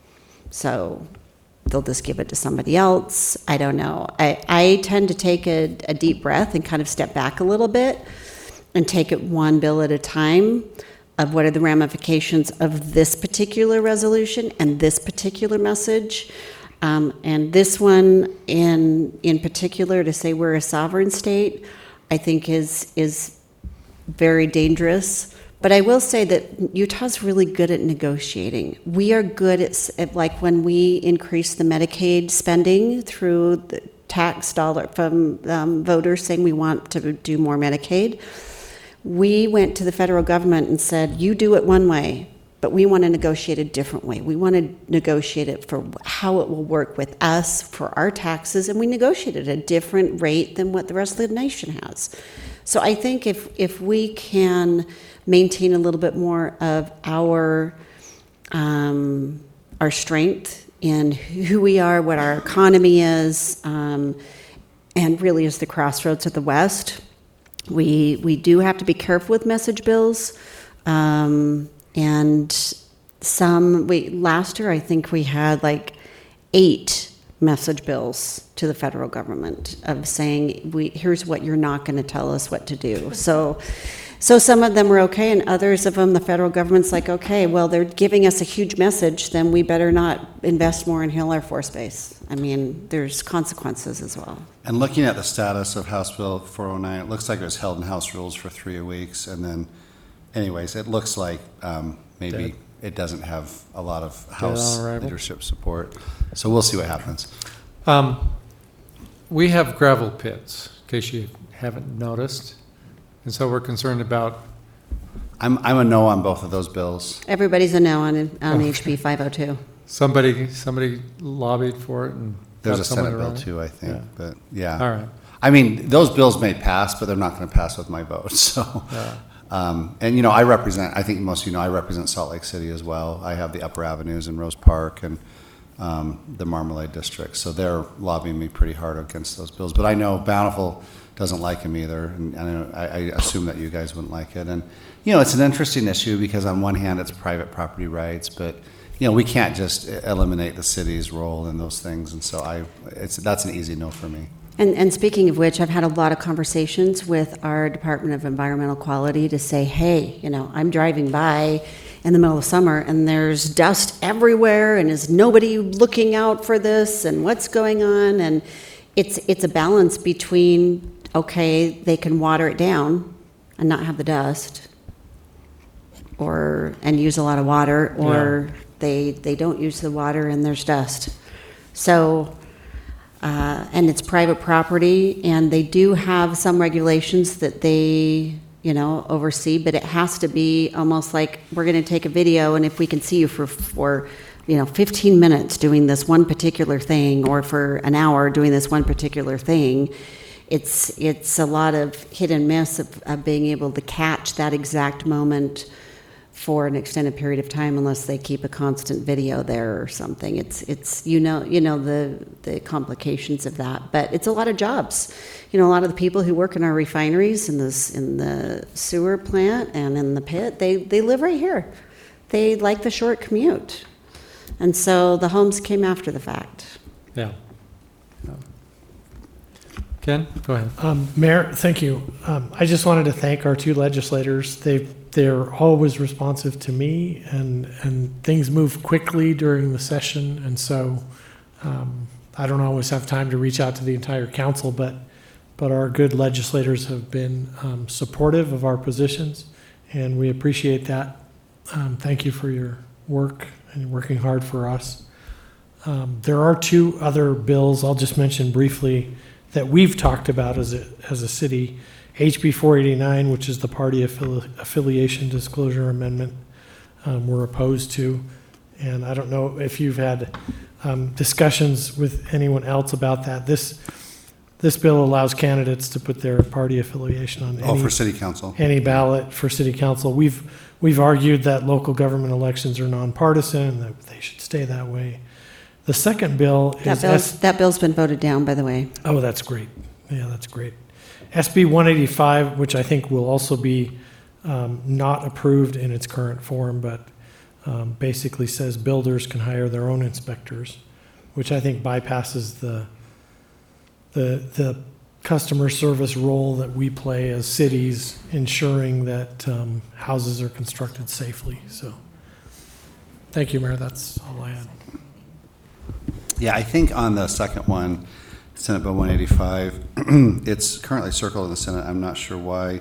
Speaker 12: So they'll just give it to somebody else. I don't know. I, I tend to take a, a deep breath and kind of step back a little bit and take it one bill at a time of what are the ramifications of this particular resolution and this particular message. Um, and this one in in particular, to say we're a sovereign state, I think is is very dangerous. But I will say that Utah's really good at negotiating. We are good at, at like when we increase the Medicaid spending through the tax dollar from um, voters saying we want to do more Medicaid. We went to the federal government and said, you do it one way, but we want to negotiate a different way. We want to negotiate it for how it will work with us for our taxes, and we negotiated a different rate than what the rest of the nation has. So I think if if we can maintain a little bit more of our um, our strength in who we are, what our economy is, um, and really is the crossroads of the West. We we do have to be careful with message bills, um, and some. We last year I think we had like eight message bills to the federal government of saying, we here's what you're not going to tell us what to do. So. So some of them were okay, and others of them, the federal government's like, okay, well, they're giving us a huge message, then we better not invest more in Hill Air Force Base. I mean, there's consequences as well.
Speaker 11: And looking at the status of House Bill four oh nine, it looks like it was held in House Rules for three weeks, and then, anyways, it looks like um, maybe
Speaker 1: Dead.
Speaker 11: it doesn't have a lot of House
Speaker 1: on arrival.
Speaker 11: leadership support. So we'll see what happens.
Speaker 1: Um, we have gravel pits, in case you haven't noticed. And so we're concerned about.
Speaker 11: I'm I'm a no on both of those bills.
Speaker 12: Everybody's a no on on H B five oh two.
Speaker 1: Somebody somebody lobbied for it, and
Speaker 11: There's
Speaker 1: got
Speaker 11: a
Speaker 1: someone
Speaker 11: Senate
Speaker 1: to
Speaker 11: bill
Speaker 1: run it?
Speaker 11: too, I think.
Speaker 1: Yeah.
Speaker 11: But yeah.
Speaker 1: All right.
Speaker 11: I mean, those bills may pass, but they're not going to pass with my vote. So,
Speaker 1: Yeah.
Speaker 11: um, and you know, I represent. I think most of you know I represent Salt Lake City as well. I have the Upper Avenues in Rose Park, and um, the Marmalade District. So they're lobbying me pretty hard against those bills. But I know Bountiful doesn't like them either, and, and I, I assume that you guys wouldn't like it. And, you know, it's an interesting issue because on one hand, it's private property rights, but, you know, we can't just eliminate the city's role in those things. And so I, it's, that's an easy no for me.
Speaker 12: And, and speaking of which, I've had a lot of conversations with our Department of Environmental Quality to say, hey, you know, I'm driving by in the middle of summer and there's dust everywhere, and is nobody looking out for this, and what's going on? And it's it's a balance between, okay, they can water it down and not have the dust, or and use a lot of water, or yeah. they they don't use the water and there's dust. So. Uh, and it's private property, and they do have some regulations that they, you know, oversee, but it has to be almost like, we're going to take a video, and if we can see you for, for, you know, fifteen minutes doing this one particular thing, or for an hour doing this one particular thing, it's it's a lot of hit and miss of, of being able to catch that exact moment for an extended period of time, unless they keep a constant video there or something. It's it's you know you know the the complications of that, but it's a lot of jobs. You know, a lot of the people who work in our refineries, in this in the sewer plant and in the pit, they they live right here. They like the short commute, and so the homes came after the fact.
Speaker 1: Yeah. Ken, go ahead.
Speaker 2: Um, Mayor, thank you. Um, I just wanted to thank our two legislators. They've They're always responsive to me, and, and things move quickly during the session, and so um, I don't always have time to reach out to the entire council, but but our good legislators have been um, supportive of our positions, and we appreciate that. Um, thank you for your work and working hard for us. Um, there are two other bills I'll just mention briefly that we've talked about as a, as a city. H B four eighty-nine, which is the party affili- affiliation disclosure amendment, um, we're opposed to. And I don't know if you've had um, discussions with anyone else about that. This this bill allows candidates to put their party affiliation on
Speaker 11: Oh,
Speaker 2: any,
Speaker 11: for city council.
Speaker 2: any ballot for city council. We've we've argued that local government elections are nonpartisan and that they should stay that way. The second bill
Speaker 12: That
Speaker 2: is
Speaker 12: bill's,
Speaker 2: S-
Speaker 12: that bill's been voted down, by the way.
Speaker 2: oh, that's great. Yeah, that's great. S B one eighty-five, which I think will also be um, not approved in its current form, but um, basically says builders can hire their own inspectors, which I think bypasses the the the customer service role that we play as cities, ensuring that um, houses are constructed safely. So, thank you, Mayor. That's all I had.
Speaker 11: Yeah, I think on the second one, Senate Bill one eighty-five, it's currently circled in the Senate. I'm not sure why.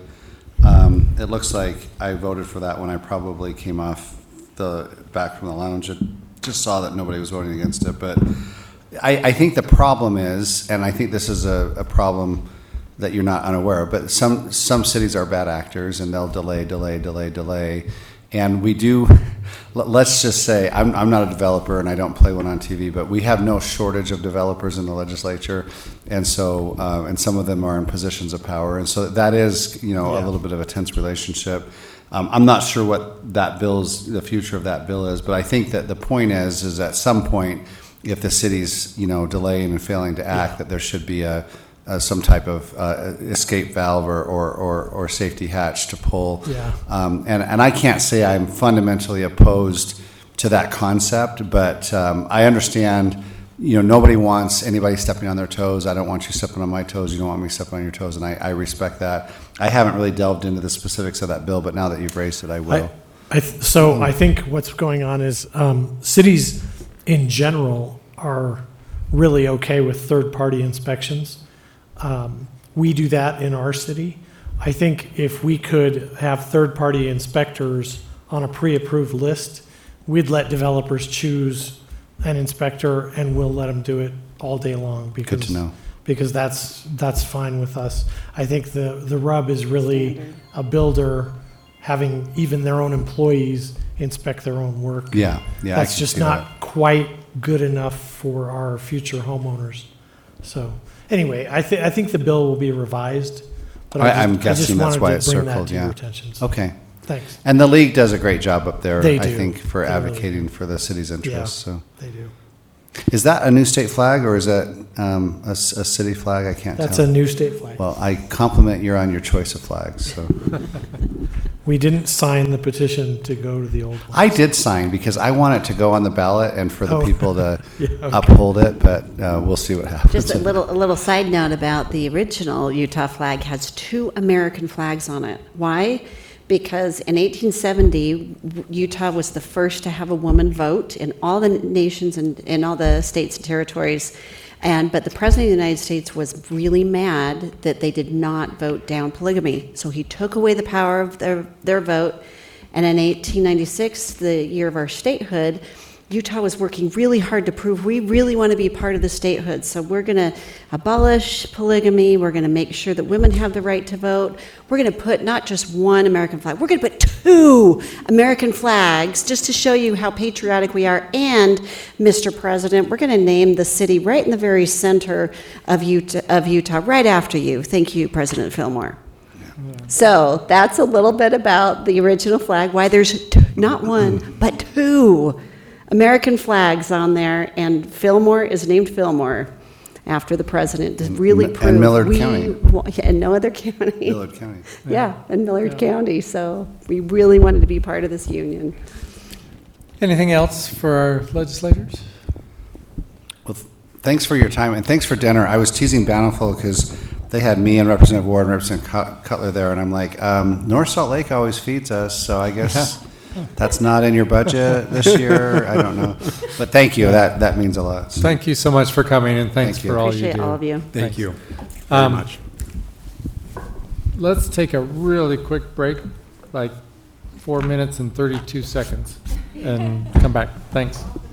Speaker 11: Um, it looks like I voted for that when I probably came off the back from the lounge and just saw that nobody was voting against it. But I, I think the problem is, and I think this is a, a problem that you're not unaware of, but some some cities are bad actors and they'll delay, delay, delay, delay. And we do, let's just say, I'm, I'm not a developer and I don't play one on T V, but we have no shortage of developers in the legislature. And so, uh, and some of them are in positions of power. And so that is, you know,
Speaker 2: Yeah.
Speaker 11: a little bit of a tense relationship. Um, I'm not sure what that bill's, the future of that bill is, but I think that the point is, is at some point, if the city's, you know, delaying and failing to act,
Speaker 2: Yeah.
Speaker 11: that there should be a, Uh, some type of uh, escape valve or, or, or, or safety hatch to pull.
Speaker 2: Yeah.
Speaker 11: Um, and, and I can't say I'm fundamentally opposed to that concept, but um, I understand, you know, nobody wants anybody stepping on their toes. I don't want you stepping on my toes. You don't want me stepping on your toes, and I, I respect that. I haven't really delved into the specifics of that bill, but now that you've raised it, I will.
Speaker 2: I, I th- so I think what's going on is um, cities in general are really okay with third-party inspections. Um, we do that in our city. I think if we could have third-party inspectors on a pre-approved list, we'd let developers choose an inspector and we'll let them do it all day long. Because,
Speaker 11: Good to know.
Speaker 2: Because that's that's fine with us. I think the, the rub is really a builder having even their own employees inspect their own work.
Speaker 11: Yeah, yeah. I
Speaker 2: That's
Speaker 11: can
Speaker 2: just
Speaker 11: see
Speaker 2: not
Speaker 11: that.
Speaker 2: quite good enough for our future homeowners. So anyway, I think I think the bill will be revised. But I
Speaker 11: I,
Speaker 2: just,
Speaker 11: I'm
Speaker 2: I just
Speaker 11: guessing that's
Speaker 2: wanted
Speaker 11: why
Speaker 2: to
Speaker 11: it's
Speaker 2: bring that
Speaker 11: circled,
Speaker 2: to
Speaker 11: yeah.
Speaker 2: your attention. So,
Speaker 11: Okay.
Speaker 2: Thanks.
Speaker 11: And the league does a great job up there,
Speaker 2: They
Speaker 11: I
Speaker 2: do.
Speaker 11: think, for
Speaker 2: They really
Speaker 11: advocating
Speaker 2: do.
Speaker 11: for the city's interests.
Speaker 2: Yeah.
Speaker 11: So,
Speaker 2: They do.
Speaker 11: Is that a new state flag, or is that um, a, s- a city flag? I can't
Speaker 2: That's
Speaker 11: tell.
Speaker 2: a new state flag.
Speaker 11: Well, I compliment you on your choice of flags. So
Speaker 2: We didn't sign the petition to go to the old one.
Speaker 11: I did sign because I want it to go on the ballot and for the
Speaker 2: Oh.
Speaker 11: people to
Speaker 2: Yeah, okay.
Speaker 11: uphold it, but uh, we'll see what happens.
Speaker 12: Just a little, a little side note about the original Utah flag has two American flags on it. Why? Because in eighteen seventy, Utah was the first to have a woman vote in all the nations and in all the states and territories. And, but the President of the United States was really mad that they did not vote down polygamy. So he took away the power of their, their vote. And in eighteen ninety-six, the year of our statehood, Utah was working really hard to prove we really want to be part of the statehood. So we're going to abolish polygamy. We're going to make sure that women have the right to vote. We're going to put not just one American flag, we're going to put two American flags just to show you how patriotic we are. And, Mister President, we're going to name the city right in the very center of Utah, of Utah right after you. Thank you, President Fillmore. So that's a little bit about the original flag, why there's t- not one, but two American flags on there, and Fillmore is named Fillmore after the president to really
Speaker 11: And
Speaker 12: prove
Speaker 11: Millard
Speaker 12: we,
Speaker 11: County.
Speaker 12: wa- yeah, and no other county.
Speaker 11: Millard County.
Speaker 12: Yeah, and Millard County. So we really wanted to be part of this union.
Speaker 1: Anything else for our legislators?
Speaker 11: Well, th- thanks for your time, and thanks for dinner. I was teasing Bountiful because they had me and Representative Ward and Representative Cut- Cutler there, and I'm like, um, North Salt Lake always feeds us, so I guess that's not in your budget this year. I don't know. But thank you. That that means a lot. So-
Speaker 1: Thank you so much for coming, and thanks
Speaker 11: Thank you.
Speaker 1: for all you do.
Speaker 12: Appreciate all of you.
Speaker 3: Thank
Speaker 1: Thanks.
Speaker 3: you very
Speaker 1: Um,
Speaker 3: much.
Speaker 1: Let's take a really quick break, like four minutes and thirty-two seconds, and come back. Thanks.